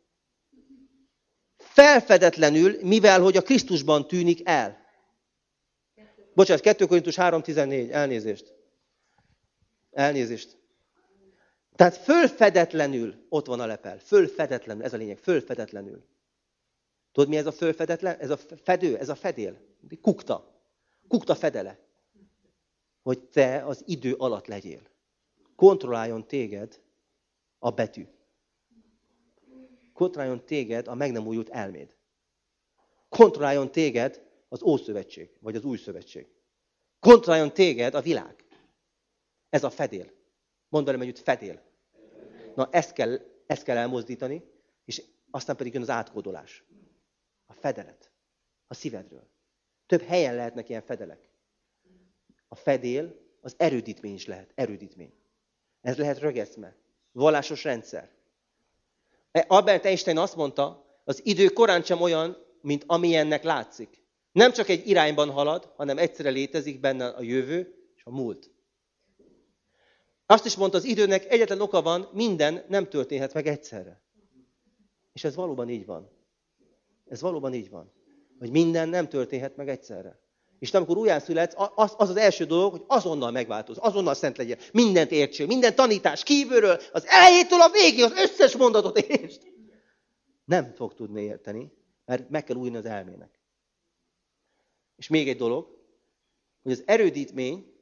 Felfedetlenül, mivel hogy a Krisztusban tűnik el. Bocsánat, kettő Korintus három tizennégy, elnézést. Elnézést. Tehát fölfedetlenül ott van a lepel. Fölfedetlenül, ez a lényeg, fölfedetlenül. Tudod, mi ez a fölfedetlen? Ez a fedő, ez a fedél. Kukta. Kukta fedele. Hogy te az idő alatt legyél. Kontrolláljon téged a betű. Kontrolláljon téged a meg nem újult elméd. Kontrolláljon téged az Ószövetség, vagy az Új Szövetség. Kontrolláljon téged a világ. Ez a fedél. Mondd velem együtt, fedél. Na, ezt kell, ezt kell elmozdítani, és aztán pedig jön az átkódolás. A fedelet. A szívedről. Több helyen lehetnek ilyen fedelek. A fedél az erődítmény is lehet. Erődítmény. Ez lehet rögeszme. Vallásos rendszer. Albert Einstein azt mondta, az idő korán sem olyan, mint amilyennek látszik. Nem csak egy irányban halad, hanem egyszerre létezik benne a jövő és a múlt. Azt is mondta, az időnek egyetlen oka van, minden nem történhet meg egyszerre. És ez valóban így van. Ez valóban így van. Hogy minden nem történhet meg egyszerre. És amikor újjászületsz, az, az az első dolog, hogy azonnal megváltoz, azonnal szent legyen. Mindent értsél, minden tanítás kívülről, az elejétől a végig, az összes mondatot értsd. Nem fog tudni érteni, mert meg kell újni az elmének. És még egy dolog, hogy az erődítmény,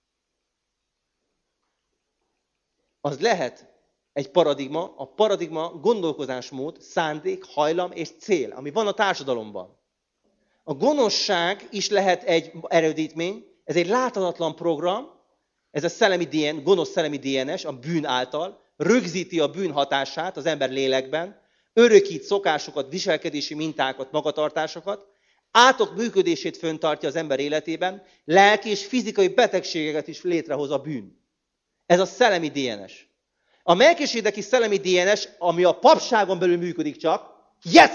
az lehet egy paradigma, a paradigma gondolkozásmód, szándék, hajlam és cél, ami van a társadalomban. A gonoszság is lehet egy erődítmény, ez egy láthatatlan program, ez a szellemi dé en, gonosz szellemi dé en es, a bűn által, rögzíti a bűn hatását az ember lélekben, örökít szokásokat, viselkedési mintákat, magatartásokat, átok működését föntartja az ember életében, lelki és fizikai betegségeket is létrehoz a bűn. Ez a szellemi dé en es. A melkisédeki szellemi dé en es, ami a papságon belül működik csak, yes!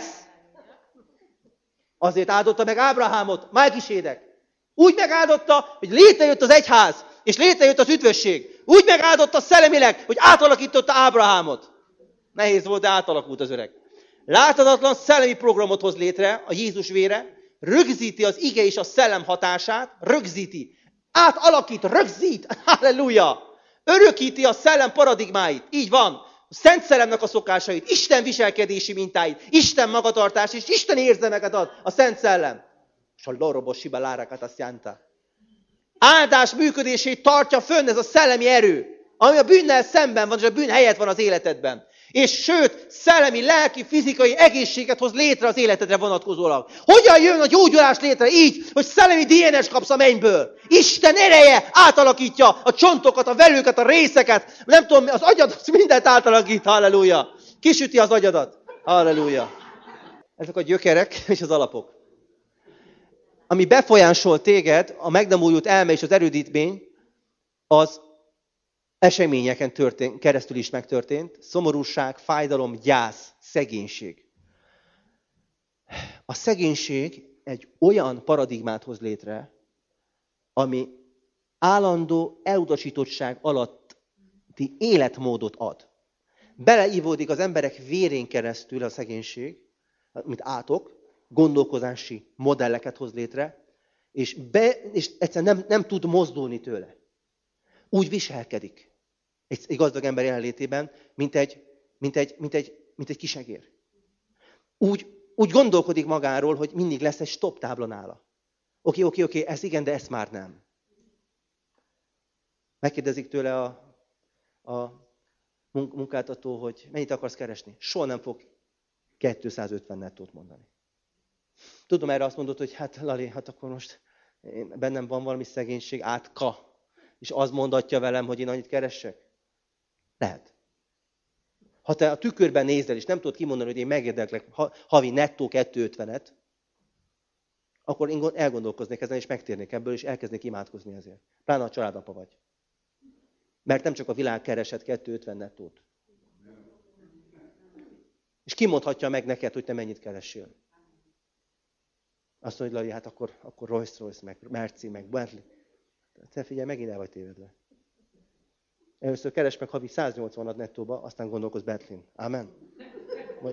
Azért áldotta meg Ábrahámot, Melkisédek. Úgy megáldotta, hogy létrejött az egyház, és létrejött az üdvösség. Úgy megáldotta szellemileg, hogy átalakította Ábrahámot. Nehéz volt, de átalakult az öreg. Láthatatlan szellemi programot hoz létre a Jézus vére, rögzíti az ige és a szellem hatását, rögzíti, átalakít, rögzít, halleluja! Örökíti a szellem paradigmáit, így van, a Szent Szellemnek a szokásait, Isten viselkedési mintáit, Isten magatartás és Isten érzelmeket ad a Szent Szellem. És a lorobosiba lárakat azt jánta. Áldás működését tartja fönn ez a szellemi erő, ami a bűnnel szemben van, és a bűn helyett van az életedben. És sőt, szellemi, lelki, fizikai egészséget hoz létre az életedre vonatkozólag. Hogyan jön a gyógyulás létre? Így, hogy szellemi dé en es kapsz a mennyből. Isten ereje átalakítja a csontokat, a velőket, a részeket, nem tudom, az agyadat, mindent átalakít, halleluja. Kisüti az agyadat, halleluja. Ezek a gyökerek és az alapok. Ami befolyásol téged, a meg nem újult elme és az erődítmény, az eseményeken történt, keresztül is megtörtént. Szomorúság, fájdalom, gyász, szegénység. A szegénység egy olyan paradigmát hoz létre, ami állandó elutasítottság alatti életmódot ad. Beleívódik az emberek vérén keresztül a szegénység, mint átok, gondolkozási modelleket hoz létre, és, be, és egyszerűen nem, nem tud mozdulni tőle. Úgy viselkedik egy, egy gazdag ember jelenlétében, mint egy, mint egy, mint egy, mint egy kisegér. Úgy, úgy gondolkodik magáról, hogy mindig lesz egy stop tábla nála. Oké, oké, oké, ez igen, de ezt már nem. Megkérdezik tőle a, a munkáltató, hogy mennyit akarsz keresni. Soha nem fog kétszázötven nettót mondani. Tudom, erre azt mondod, hogy hát Lali, hát akkor most én, bennem van valami szegénység, átka. És az mondatja velem, hogy én annyit keressek? Lehet. Ha te a tükörben nézel, és nem tudod kimondani, hogy én megérdeklek havi nettó kétszázötvenet, akkor én elgondolkoznék ezen, és megtérnék ebből, és elkezdnék imádkozni ezért. Pláne a családapa vagy. Mert nem csak a világ keresett kétszázötven nettót. És ki mondhatja meg neked, hogy te mennyit keressél? Azt mondja, hogy Lali, hát akkor, akkor Rolls-Royce, meg Merci, meg Bentley. Te figyelj, megint el vagy tévedve. Először keres meg havi száznyolcvanat nettóba, aztán gondolkozz Bentley-n. Amen. Vagy...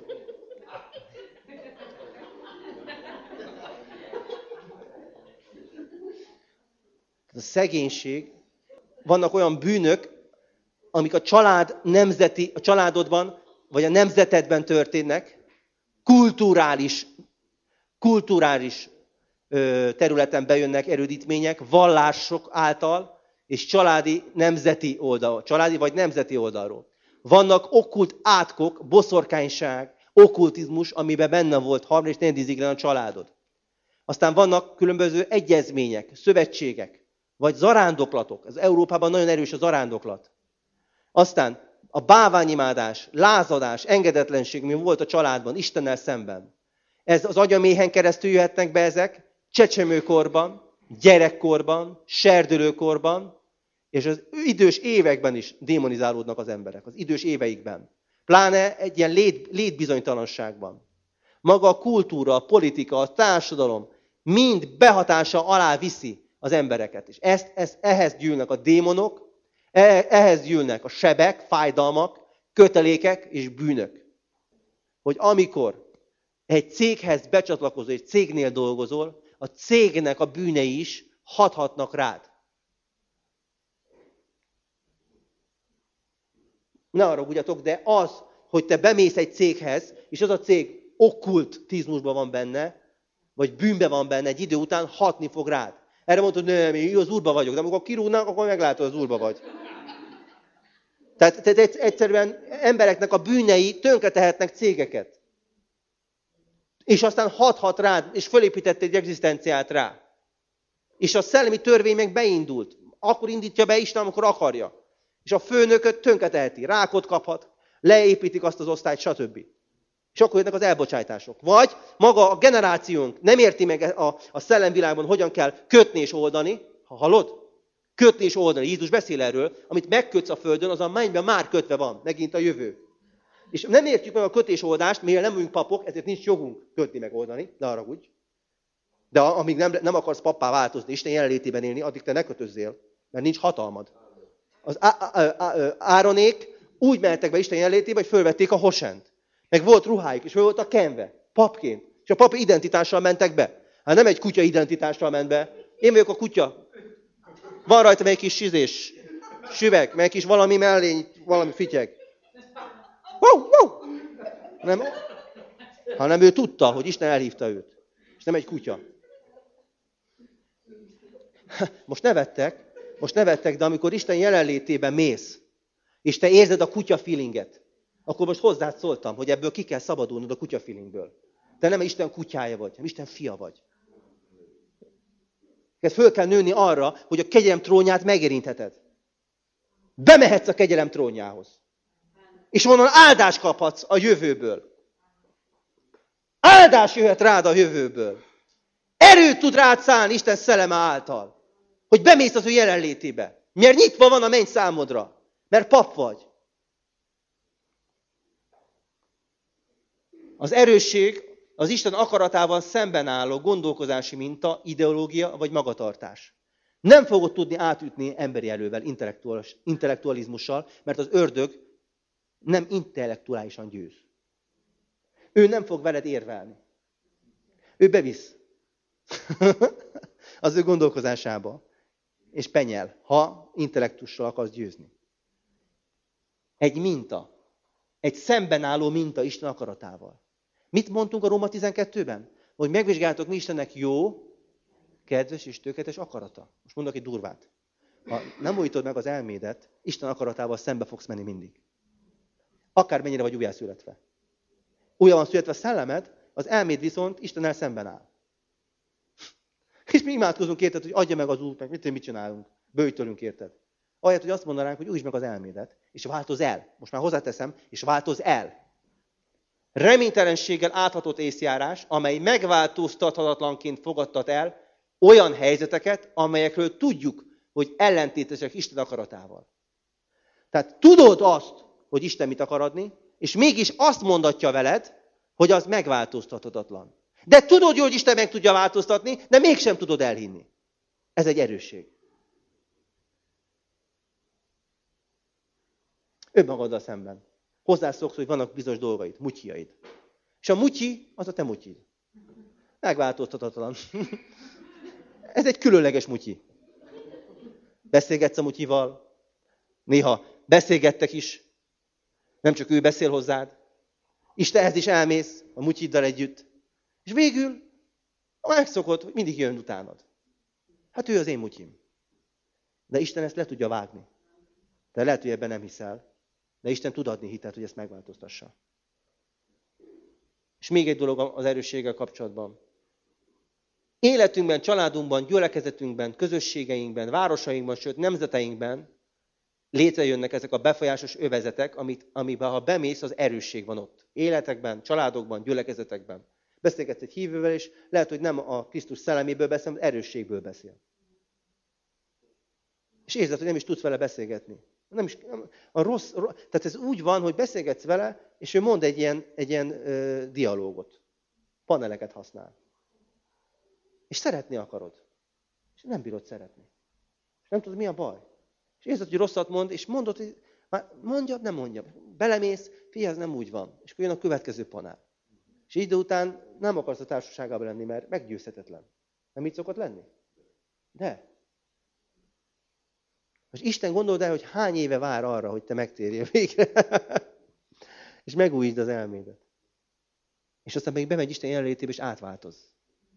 A szegénység, vannak olyan bűnök, amik a család nemzeti, a családodban, vagy a nemzetedben történnek, kulturális, kulturális ö, területen bejönnek erődítmények, vallások által, és családi, nemzeti oldal, családi vagy nemzeti oldalról. Vannak okkult átkok, boszorkányság, okkultizmus, amiben benne volt harmadik és negyedik íziglen a családod. Aztán vannak különböző egyezmények, szövetségek, vagy zarándoklatok. Az Európában nagyon erős a zarándoklat. Aztán a báványimádás, lázadás, engedetlenség, mi volt a családban, Istennel szemben. Ez az agyaméhen keresztül jöhetnek be ezek, csecsemőkorban, gyerekkorban, serdülőkorban, és az idős években is démonizálódnak az emberek, az idős éveikben. Pláne egy ilyen lét, létbizonytalanságban. Maga a kultúra, a politika, a társadalom mind behatása alá viszi az embereket. És ezt, ezt, ehhez gyűlnek a démonok, ehhez gyűlnek a sebek, fájdalmak, kötelékek és bűnök. Hogy amikor egy céghez becsatlakozol, egy cégnél dolgozol, a cégnek a bűnei is hathatnak rád. Ne haragudjatok, de az, hogy te bemész egy céghez, és az a cég okkultizmusban van benne, vagy bűnben van benne, egy idő után hatni fog rád. Erre mondod, hogy nem, én az Úrba vagyok, de amikor kirúgnak, akkor meglátod, az Úrba vagy. Tehát, tehát egyszerűen embereknek a bűnei tönkretehetnek cégeket. És aztán hathat rád, és fölépített egy egzisztenciát rá. És a szellemi törvény meg beindult. Akkor indítja be Isten, amikor akarja. És a főnököt tönkreteheti, rákot kaphat, leépítik azt az osztályt, stb. És akkor jönnek az elbocsátások. Vagy maga a generációnk nem érti meg a, a szellemvilágban, hogyan kell kötni és oldani. Ha hallod? Kötni és oldani. Jézus beszél erről, amit megkötsz a földön, az a mennyben már kötve van, megint a jövő. És nem értjük meg a kötésoldást, mivel nem vagyunk papok, ezért nincs jogunk kötni meg oldani, ne haragudj. De amíg nem, nem akarsz pappá változni, Isten jelenlétében élni, addig te ne kötözzél, mert nincs hatalmad. Az Áronék úgy mehettek be Isten jelenlétébe, hogy fölvették a hosent. Meg volt ruhájuk, és föl voltak kenve, papként. És a papi identitással mentek be. Hát nem egy kutya identitással ment be. Én vagyok a kutya. Van rajta egy kis sizés, süveg, meg egy kis valami mellény, valami fityeg. Wow, wow. Nem, hanem ő tudta, hogy Isten elhívta őt. És nem egy kutya. Most nevettek, most nevettek, de amikor Isten jelenlétében mész, és te érzed a kutya feelinget, akkor most hozzád szóltam, hogy ebből ki kell szabadulnod a kutya feelingből. Te nem Isten kutyája vagy, hanem Isten fia vagy. Ez föl kell nőni arra, hogy a kegyelem trónját megérintheted. Bemehetsz a kegyelem trónjához. És onnan áldást kaphatsz a jövőből. Áldás jöhet rád a jövőből. Erőt tud rád szállni Isten szelleme által. Hogy bemész az ő jelenlétébe. Mert nyitva van a menny számodra. Mert pap vagy. Az erősség az Isten akaratával szemben álló gondolkozási minta, ideológia vagy magatartás. Nem fogod tudni átütni emberi erővel, intellektualizmussal, mert az ördög nem intellektuálisan győz. Ő nem fog veled érvelni. Ő bevisz az ő gondolkozásába, és penyel, ha intellektussal akarsz győzni. Egy minta, egy szemben álló minta Isten akaratával. Mit mondtunk a Róma tizenkettőben? Hogy megvizsgáltok, mi Istennek jó, kedves és tökéletes akarata. Most mondok egy durvát. Ha nem újítod meg az elmédet, Isten akaratával szembe fogsz menni mindig. Akármennyire vagy újjászületve. Újra van születve a szellemed, az elméd viszont Istennel szemben áll. És mi imádkozunk érted, hogy adja meg az út, meg mit, mit csinálunk. Böjtölünk érted. Ahelyett, hogy azt mondanánk, hogy újítsd meg az elmédet, és változ el. Most már hozzáteszem, és változ el. Reménytelenséggel áthatott észjárás, amely megváltoztathatatlanként fogadtat el olyan helyzeteket, amelyekről tudjuk, hogy ellentétesek Isten akaratával. Tehát tudod azt, hogy Isten mit akar adni, és mégis azt mondatja veled, hogy az megváltoztathatatlan. De tudod jó, hogy Isten meg tudja változtatni, de mégsem tudod elhinni. Ez egy erősség. Önmagaddal szemben. Hozzászoksz, hogy vannak bizonyos dolgaid, mutyiaid. És a mutyi, az a te mutyid. Megváltoztathatatlan. Ez egy különleges mutyi. Beszélgetsz a mutyival, néha beszélgettek is, nem csak ő beszél hozzád, Istenhez is elmész a mutyiddal együtt, és végül megszokod, hogy mindig jön utánad. Hát ő az én mutyim. De Isten ezt le tudja vágni. De lehet, hogy ebben nem hiszel, de Isten tud adni hitelt, hogy ezt megváltoztassa. És még egy dolog az erősséggel kapcsolatban. Életünkben, családunkban, gyülekezetünkben, közösségeinkben, városainkban, sőt nemzeteinkben létrejönnek ezek a befolyásos övezetek, amit, amiben ha bemész, az erősség van ott. Életekben, családokban, gyülekezetekben. Beszélgetsz egy hívővel, és lehet, hogy nem a Krisztus szelleméből beszél, hanem erősségből beszél. És érzed, hogy nem is tudsz vele beszélgetni. Nem is, a rossz, a rossz, tehát ez úgy van, hogy beszélgetsz vele, és ő mond egy ilyen, egy ilyen ö, dialógot. Paneleket használ. És szeretni akarod. És nem bírod szeretni. És nem tudod, mi a baj. És érzed, hogy rosszat mond, és mondod, hogy már mondja, nem mondja. Belemész, figyelj, ez nem úgy van. És akkor jön a következő panel. És idő után nem akarsz a társaságában lenni, mert meggyőzhetetlen. Nem így szokott lenni? De. Most Isten gondold el, hogy hány éve vár arra, hogy te megtérjél végre. És megújítsd az elmédet. És aztán még bemegy Isten jelenlétébe, és átváltoz.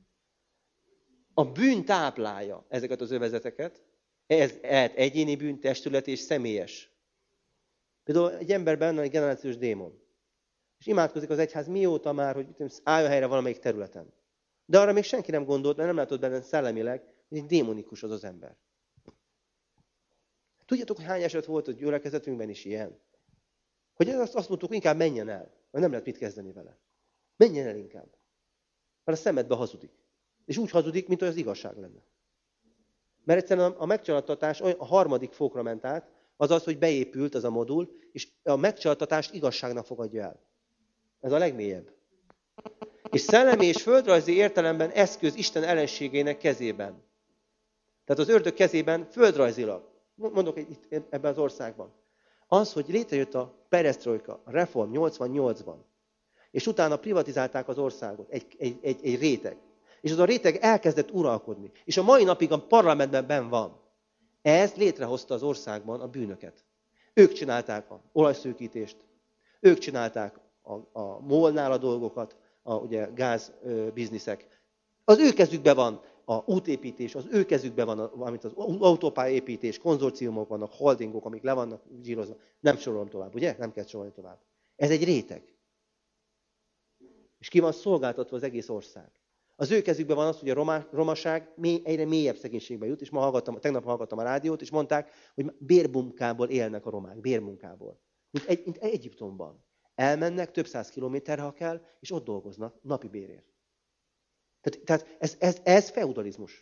A bűn táplálja ezeket az övezeteket. Ez lehet egyéni bűn, testületi és személyes. Például egy emberben van egy generációs démon. És imádkozik az egyház mióta már, hogy álljon helyre valamelyik területen. De arra még senki nem gondolt, mert nem látott benne szellemileg, hogy egy démonikus az az ember. Tudjátok, hogy hány eset volt a gyülekezetünkben is ilyen? Hogy azt, azt mondtuk, inkább menjen el, mert nem lehet mit kezdeni vele. Menjen el inkább. Mert a szemedbe hazudik. És úgy hazudik, mint hogy az igazság lenne. Mert egyszerűen a megcsalattatás a harmadik fokra ment át, az az, hogy beépült az a modul, és a megcsalattatást igazságnak fogadja el. Ez a legmélyebb. És szellemi és földrajzi értelemben eszköz Isten ellenségének kezében. Tehát az ördög kezében földrajzilag. Mondok itt ebben az országban. Az, hogy létrejött a peresztrojka, a reform nyolcvannyolcban, és utána privatizálták az országot, egy, egy, egy, egy réteg. és az a réteg elkezdett uralkodni. És a mai napig a parlamentben benn van. Ez létrehozta az országban a bűnöket. Ők csinálták a olajszőkítést, ők csinálták a, a molnál a dolgokat, a ugye, gáz ö, bizniszek. Az ő kezükben van a útépítés, az ő kezükben van, a, amit az autópályaépítés, konzorciumok vannak, holdingok, amik le vannak zsírozva. Nem sorolom tovább, ugye? Nem kell sorolni tovább. Ez egy réteg. És ki van szolgáltatva az egész ország. Az ő kezükben van az, hogy a roma, romaság mély, egyre mélyebb szegénységbe jut, és ma hallgattam, tegnap hallgattam a rádiót, és mondták, hogy bérmunkából élnek a romák, bérmunkából. Mint, egy, mint Egyiptomban. Elmennek több száz kilométerre, ha kell, és ott dolgoznak napi bérért. Tehát, tehát ez, ez, ez feudalizmus.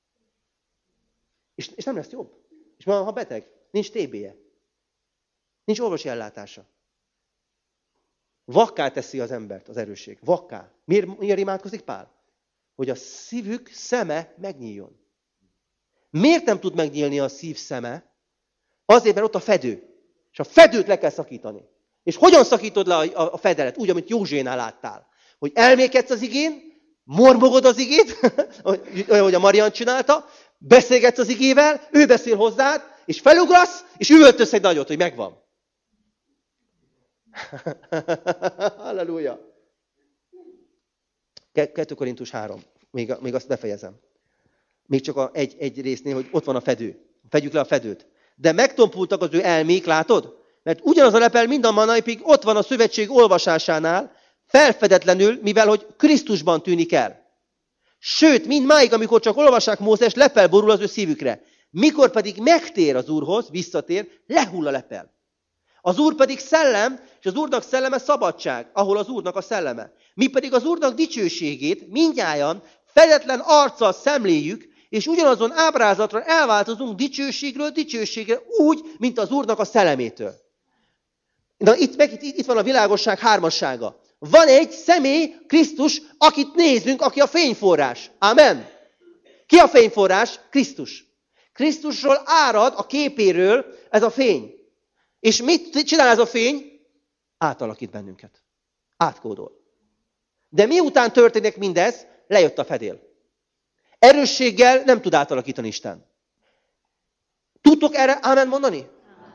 És, és nem lesz jobb. És ma, ha beteg, nincs té bé-je. Nincs orvosi ellátása. Vakká teszi az embert az erősség. Vakká. Miért, miért imádkozik Pál? Hogy a szívük szeme megnyíljon. Miért nem tud megnyílni a szív szeme? Azért, mert ott a fedő. És a fedőt le kell szakítani. És hogyan szakítod le a, a fedelet? Úgy, amit Józsénál láttál. Hogy elmékedsz az igén, mormogod az igét, olyan, hogy a Marian csinálta, beszélgetsz az igével, ő beszél hozzád, és felugrasz, és üvöltesz egy nagyot, hogy megvan. Halleluja! kettő Korintus három. Még, még azt befejezem. Még csak a, egy, egy résznél, hogy ott van a fedő. Fedjük le a fedőt. De megtompultak az ő elmék, látod? Mert ugyanaz a lepel mind a manapig ott van a szövetség olvasásánál, felfedetlenül, mivel hogy Krisztusban tűnik el. Sőt, mindmáig, amikor csak olvassák Mózes, lepel borul az ő szívükre. Mikor pedig megtér az Úrhoz, visszatér, lehull a lepel. Az Úr pedig szellem, és az Úrnak szelleme szabadság, ahol az Úrnak a szelleme. Mi pedig az Úrnak dicsőségét mindnyájan fedetlen arccal szemléljük, és ugyanazon ábrázatra elváltozunk dicsőségről dicsőségre, úgy, mint az Úrnak a szellemétől. Na itt, meg, itt, itt van a világosság hármassága. Van egy személy, Krisztus, akit nézünk, aki a fényforrás. Amen. Ki a fényforrás? Krisztus. Krisztusról árad a képéről ez a fény. És mit csinál ez a fény? Átalakít bennünket. Átkódol. De miután történik mindez, lejött a fedél. Erősséggel nem tud átalakítani Isten. Tudtok erre ámen mondani?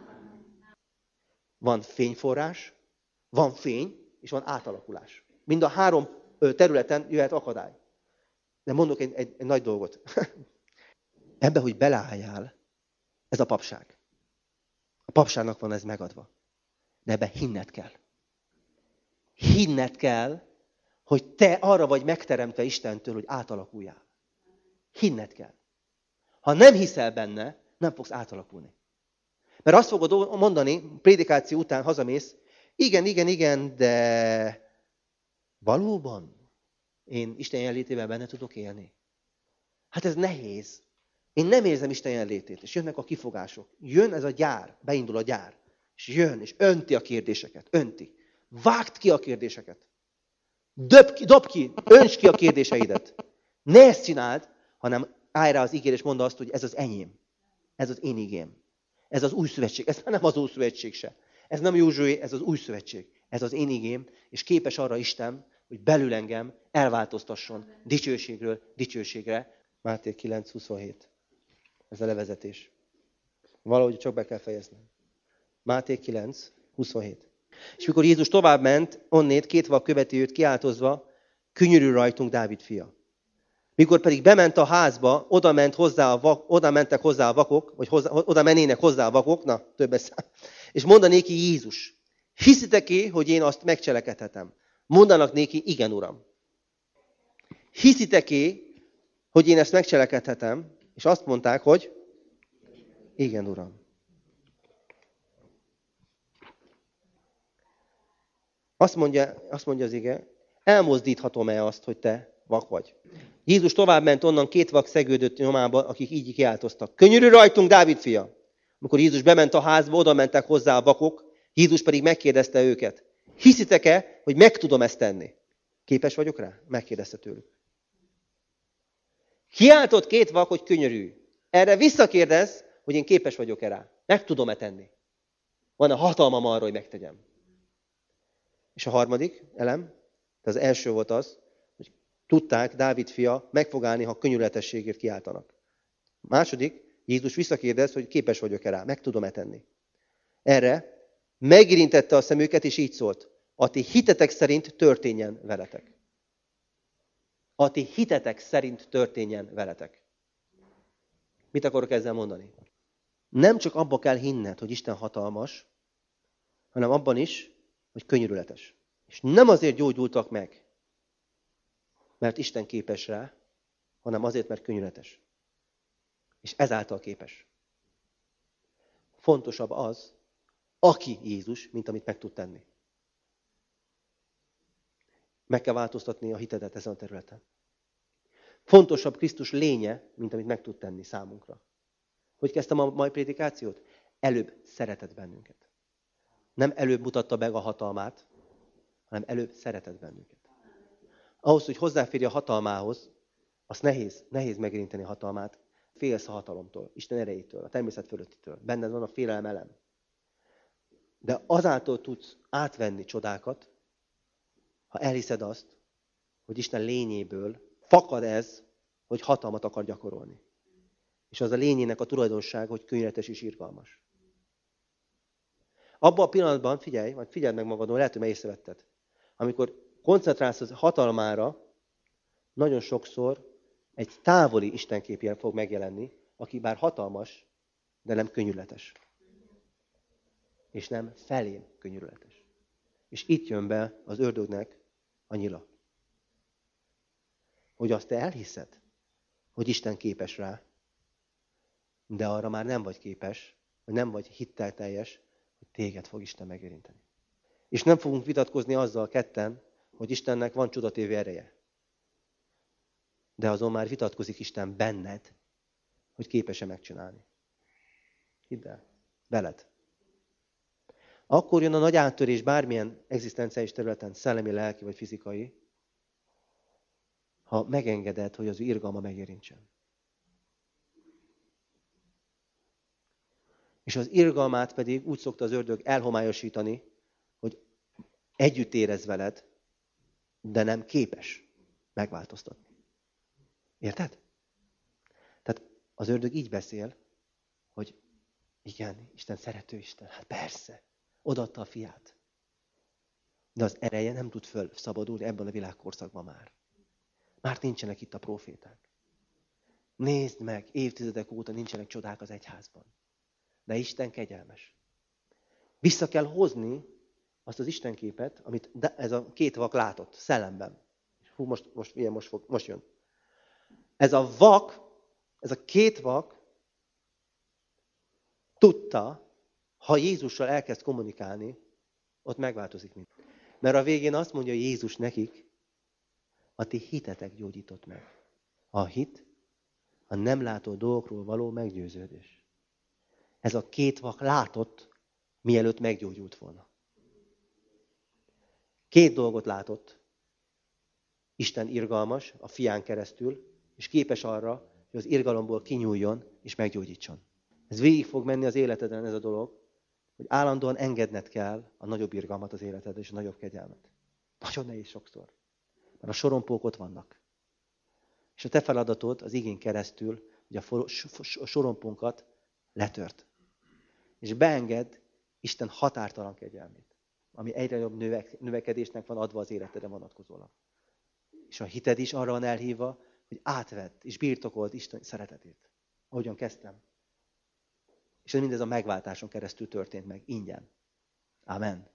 Van fényforrás, van fény, és van átalakulás. Mind a három területen jöhet akadály. De mondok egy, egy, egy nagy dolgot. Ebbe, hogy beleálljál, ez a papság. A papságnak van ez megadva. De ebbe hinned kell. Hinned kell, hogy te arra vagy megteremtve Istentől, hogy átalakuljál. Hinned kell. Ha nem hiszel benne, nem fogsz átalakulni. Mert azt fogod mondani, prédikáció után hazamész, igen, igen, igen, de valóban én Isten jelenlétével benne tudok élni? Hát ez nehéz. Én nem érzem Isten jelenlétét, és jönnek a kifogások. Jön ez a gyár, beindul a gyár, és jön, és önti a kérdéseket, önti. Vágd ki a kérdéseket. Dob ki, dob ki, önts ki a kérdéseidet. Ne ezt csináld, hanem állj rá az ígére, és mondd azt, hogy ez az enyém. Ez az én igém. Ez az új szövetség. Ez nem az új szövetség se. Ez nem Józsué, ez az új szövetség. Ez az én igém, és képes arra Isten, hogy belül engem elváltoztasson dicsőségről dicsőségre. Máté kilenc huszonhét. Ez a levezetés. Valahogy csak be kell fejeznem. Máté kilenc huszonhét. És mikor Jézus tovább ment, onnét két vak követi őt kiáltozva, könyörülj rajtunk, Dávid fia. Mikor pedig bement a házba, oda, ment hozzá a vak, oda mentek hozzá a vakok, vagy hozzá, oda mennének hozzá a vakok, na, többes szám, és mondanék ki Jézus, hiszitek-e, hogy én azt megcselekedhetem? Mondanak néki, igen, Uram. Hiszitek-e, hogy én ezt megcselekedhetem? És azt mondták, hogy igen, Uram. Azt mondja, azt mondja az ige, elmozdíthatom-e azt, hogy te vak vagy? Jézus tovább ment onnan, két vak szegődött nyomába, akik így kiáltoztak. Könyörülj rajtunk, Dávid fia! Amikor Jézus bement a házba, oda mentek hozzá a vakok, Jézus pedig megkérdezte őket. Hiszitek-e, hogy meg tudom ezt tenni? Képes vagyok rá? Megkérdezte tőlük. Kiáltott két vak, hogy könyörülj. Erre visszakérdez, hogy én képes vagyok-e rá. Meg tudom-e tenni? Van-e hatalmam arra, hogy megtegyem? És a harmadik elem, az első volt az, hogy tudták, Dávid fia, meg fog állni, ha könnyűletességért kiáltanak. Második, Jézus visszakérdez, hogy képes vagyok-e rá, meg tudom-e tenni. Erre megérintette a szemüket, és így szólt: a ti hitetek szerint történjen veletek. A ti hitetek szerint történjen veletek. Mit akarok ezzel mondani? Nem csak abba kell hinned, hogy Isten hatalmas, hanem abban is, hogy könyörületes. És nem azért gyógyultak meg, mert Isten képes rá, hanem azért, mert könyörületes. És ezáltal képes. Fontosabb az, aki Jézus, mint amit meg tud tenni. Meg kell változtatni a hitedet ezen a területen. Fontosabb Krisztus lénye, mint amit meg tud tenni számunkra. Hogy kezdtem a mai prédikációt? Előbb szeretett bennünket. Nem előbb mutatta meg a hatalmát, hanem előbb szeretett bennünket. Ahhoz, hogy hozzáférj a hatalmához, azt nehéz, nehéz megérinteni a hatalmát. Félsz a hatalomtól, Isten erejétől, a természet fölöttitől. Benned van a félelem elem. De azáltal tudsz átvenni csodákat, ha elhiszed azt, hogy Isten lényéből fakad ez, hogy hatalmat akar gyakorolni. És az a lényének a tulajdonság, hogy könyörületes és irgalmas. Abban a pillanatban, figyelj, vagy figyeld meg magadon, lehet, hogy már észrevetted. Amikor koncentrálsz az hatalmára, nagyon sokszor egy távoli istenkép fog megjelenni, aki bár hatalmas, de nem könyörületes. És nem felém könyörületes. És itt jön be az ördögnek a nyila. Hogy azt te elhiszed, hogy Isten képes rá, de arra már nem vagy képes, vagy nem vagy hittelteljes, hogy téged fog Isten megérinteni. És nem fogunk vitatkozni azzal ketten, hogy Istennek van csodatévő ereje. De azon már vitatkozik Isten benned, hogy képes-e megcsinálni. Hidd el, veled. Akkor jön a nagy áttörés bármilyen egzisztenciális területen, szellemi, lelki vagy fizikai, ha megengeded, hogy az ő irgalma megérintsen. És az irgalmát pedig úgy szokta az ördög elhomályosítani, hogy együtt érez veled, de nem képes megváltoztatni. Érted? Tehát az ördög így beszél, hogy igen, Isten szerető Isten, hát persze, odaadta a fiát. De az ereje nem tud fölszabadulni ebben a világkorszakban már. Már nincsenek itt a próféták. Nézd meg, évtizedek óta nincsenek csodák az egyházban. De Isten kegyelmes. Vissza kell hozni azt az Istenképet, amit ez a két vak látott, szellemben. Hú, most, most, ilyen, most, fog, most jön. Ez a vak, ez a két vak tudta, ha Jézussal elkezd kommunikálni, ott megváltozik mind. Mert a végén azt mondja Jézus nekik, a ti hitetek gyógyított meg. A hit, a nem látó dolgokról való meggyőződés. Ez a két vak látott, mielőtt meggyógyult volna. Két dolgot látott. Isten irgalmas, a fián keresztül, és képes arra, hogy az irgalomból kinyúljon és meggyógyítson. Ez végig fog menni az életeden ez a dolog, hogy állandóan engedned kell a nagyobb irgalmat az életedre és a nagyobb kegyelmet. Nagyon nehéz sokszor. Mert a sorompók ott vannak. És a te feladatod az igén keresztül, hogy a sorompónkat letört. És beenged Isten határtalan kegyelmét, ami egyre jobb növekedésnek van adva az életedre vonatkozólag. És a hited is arra van elhívva, hogy átvett és birtokolt Isten szeretetét. Ahogyan kezdtem. És mindez a megváltáson keresztül történt meg, ingyen. Amen.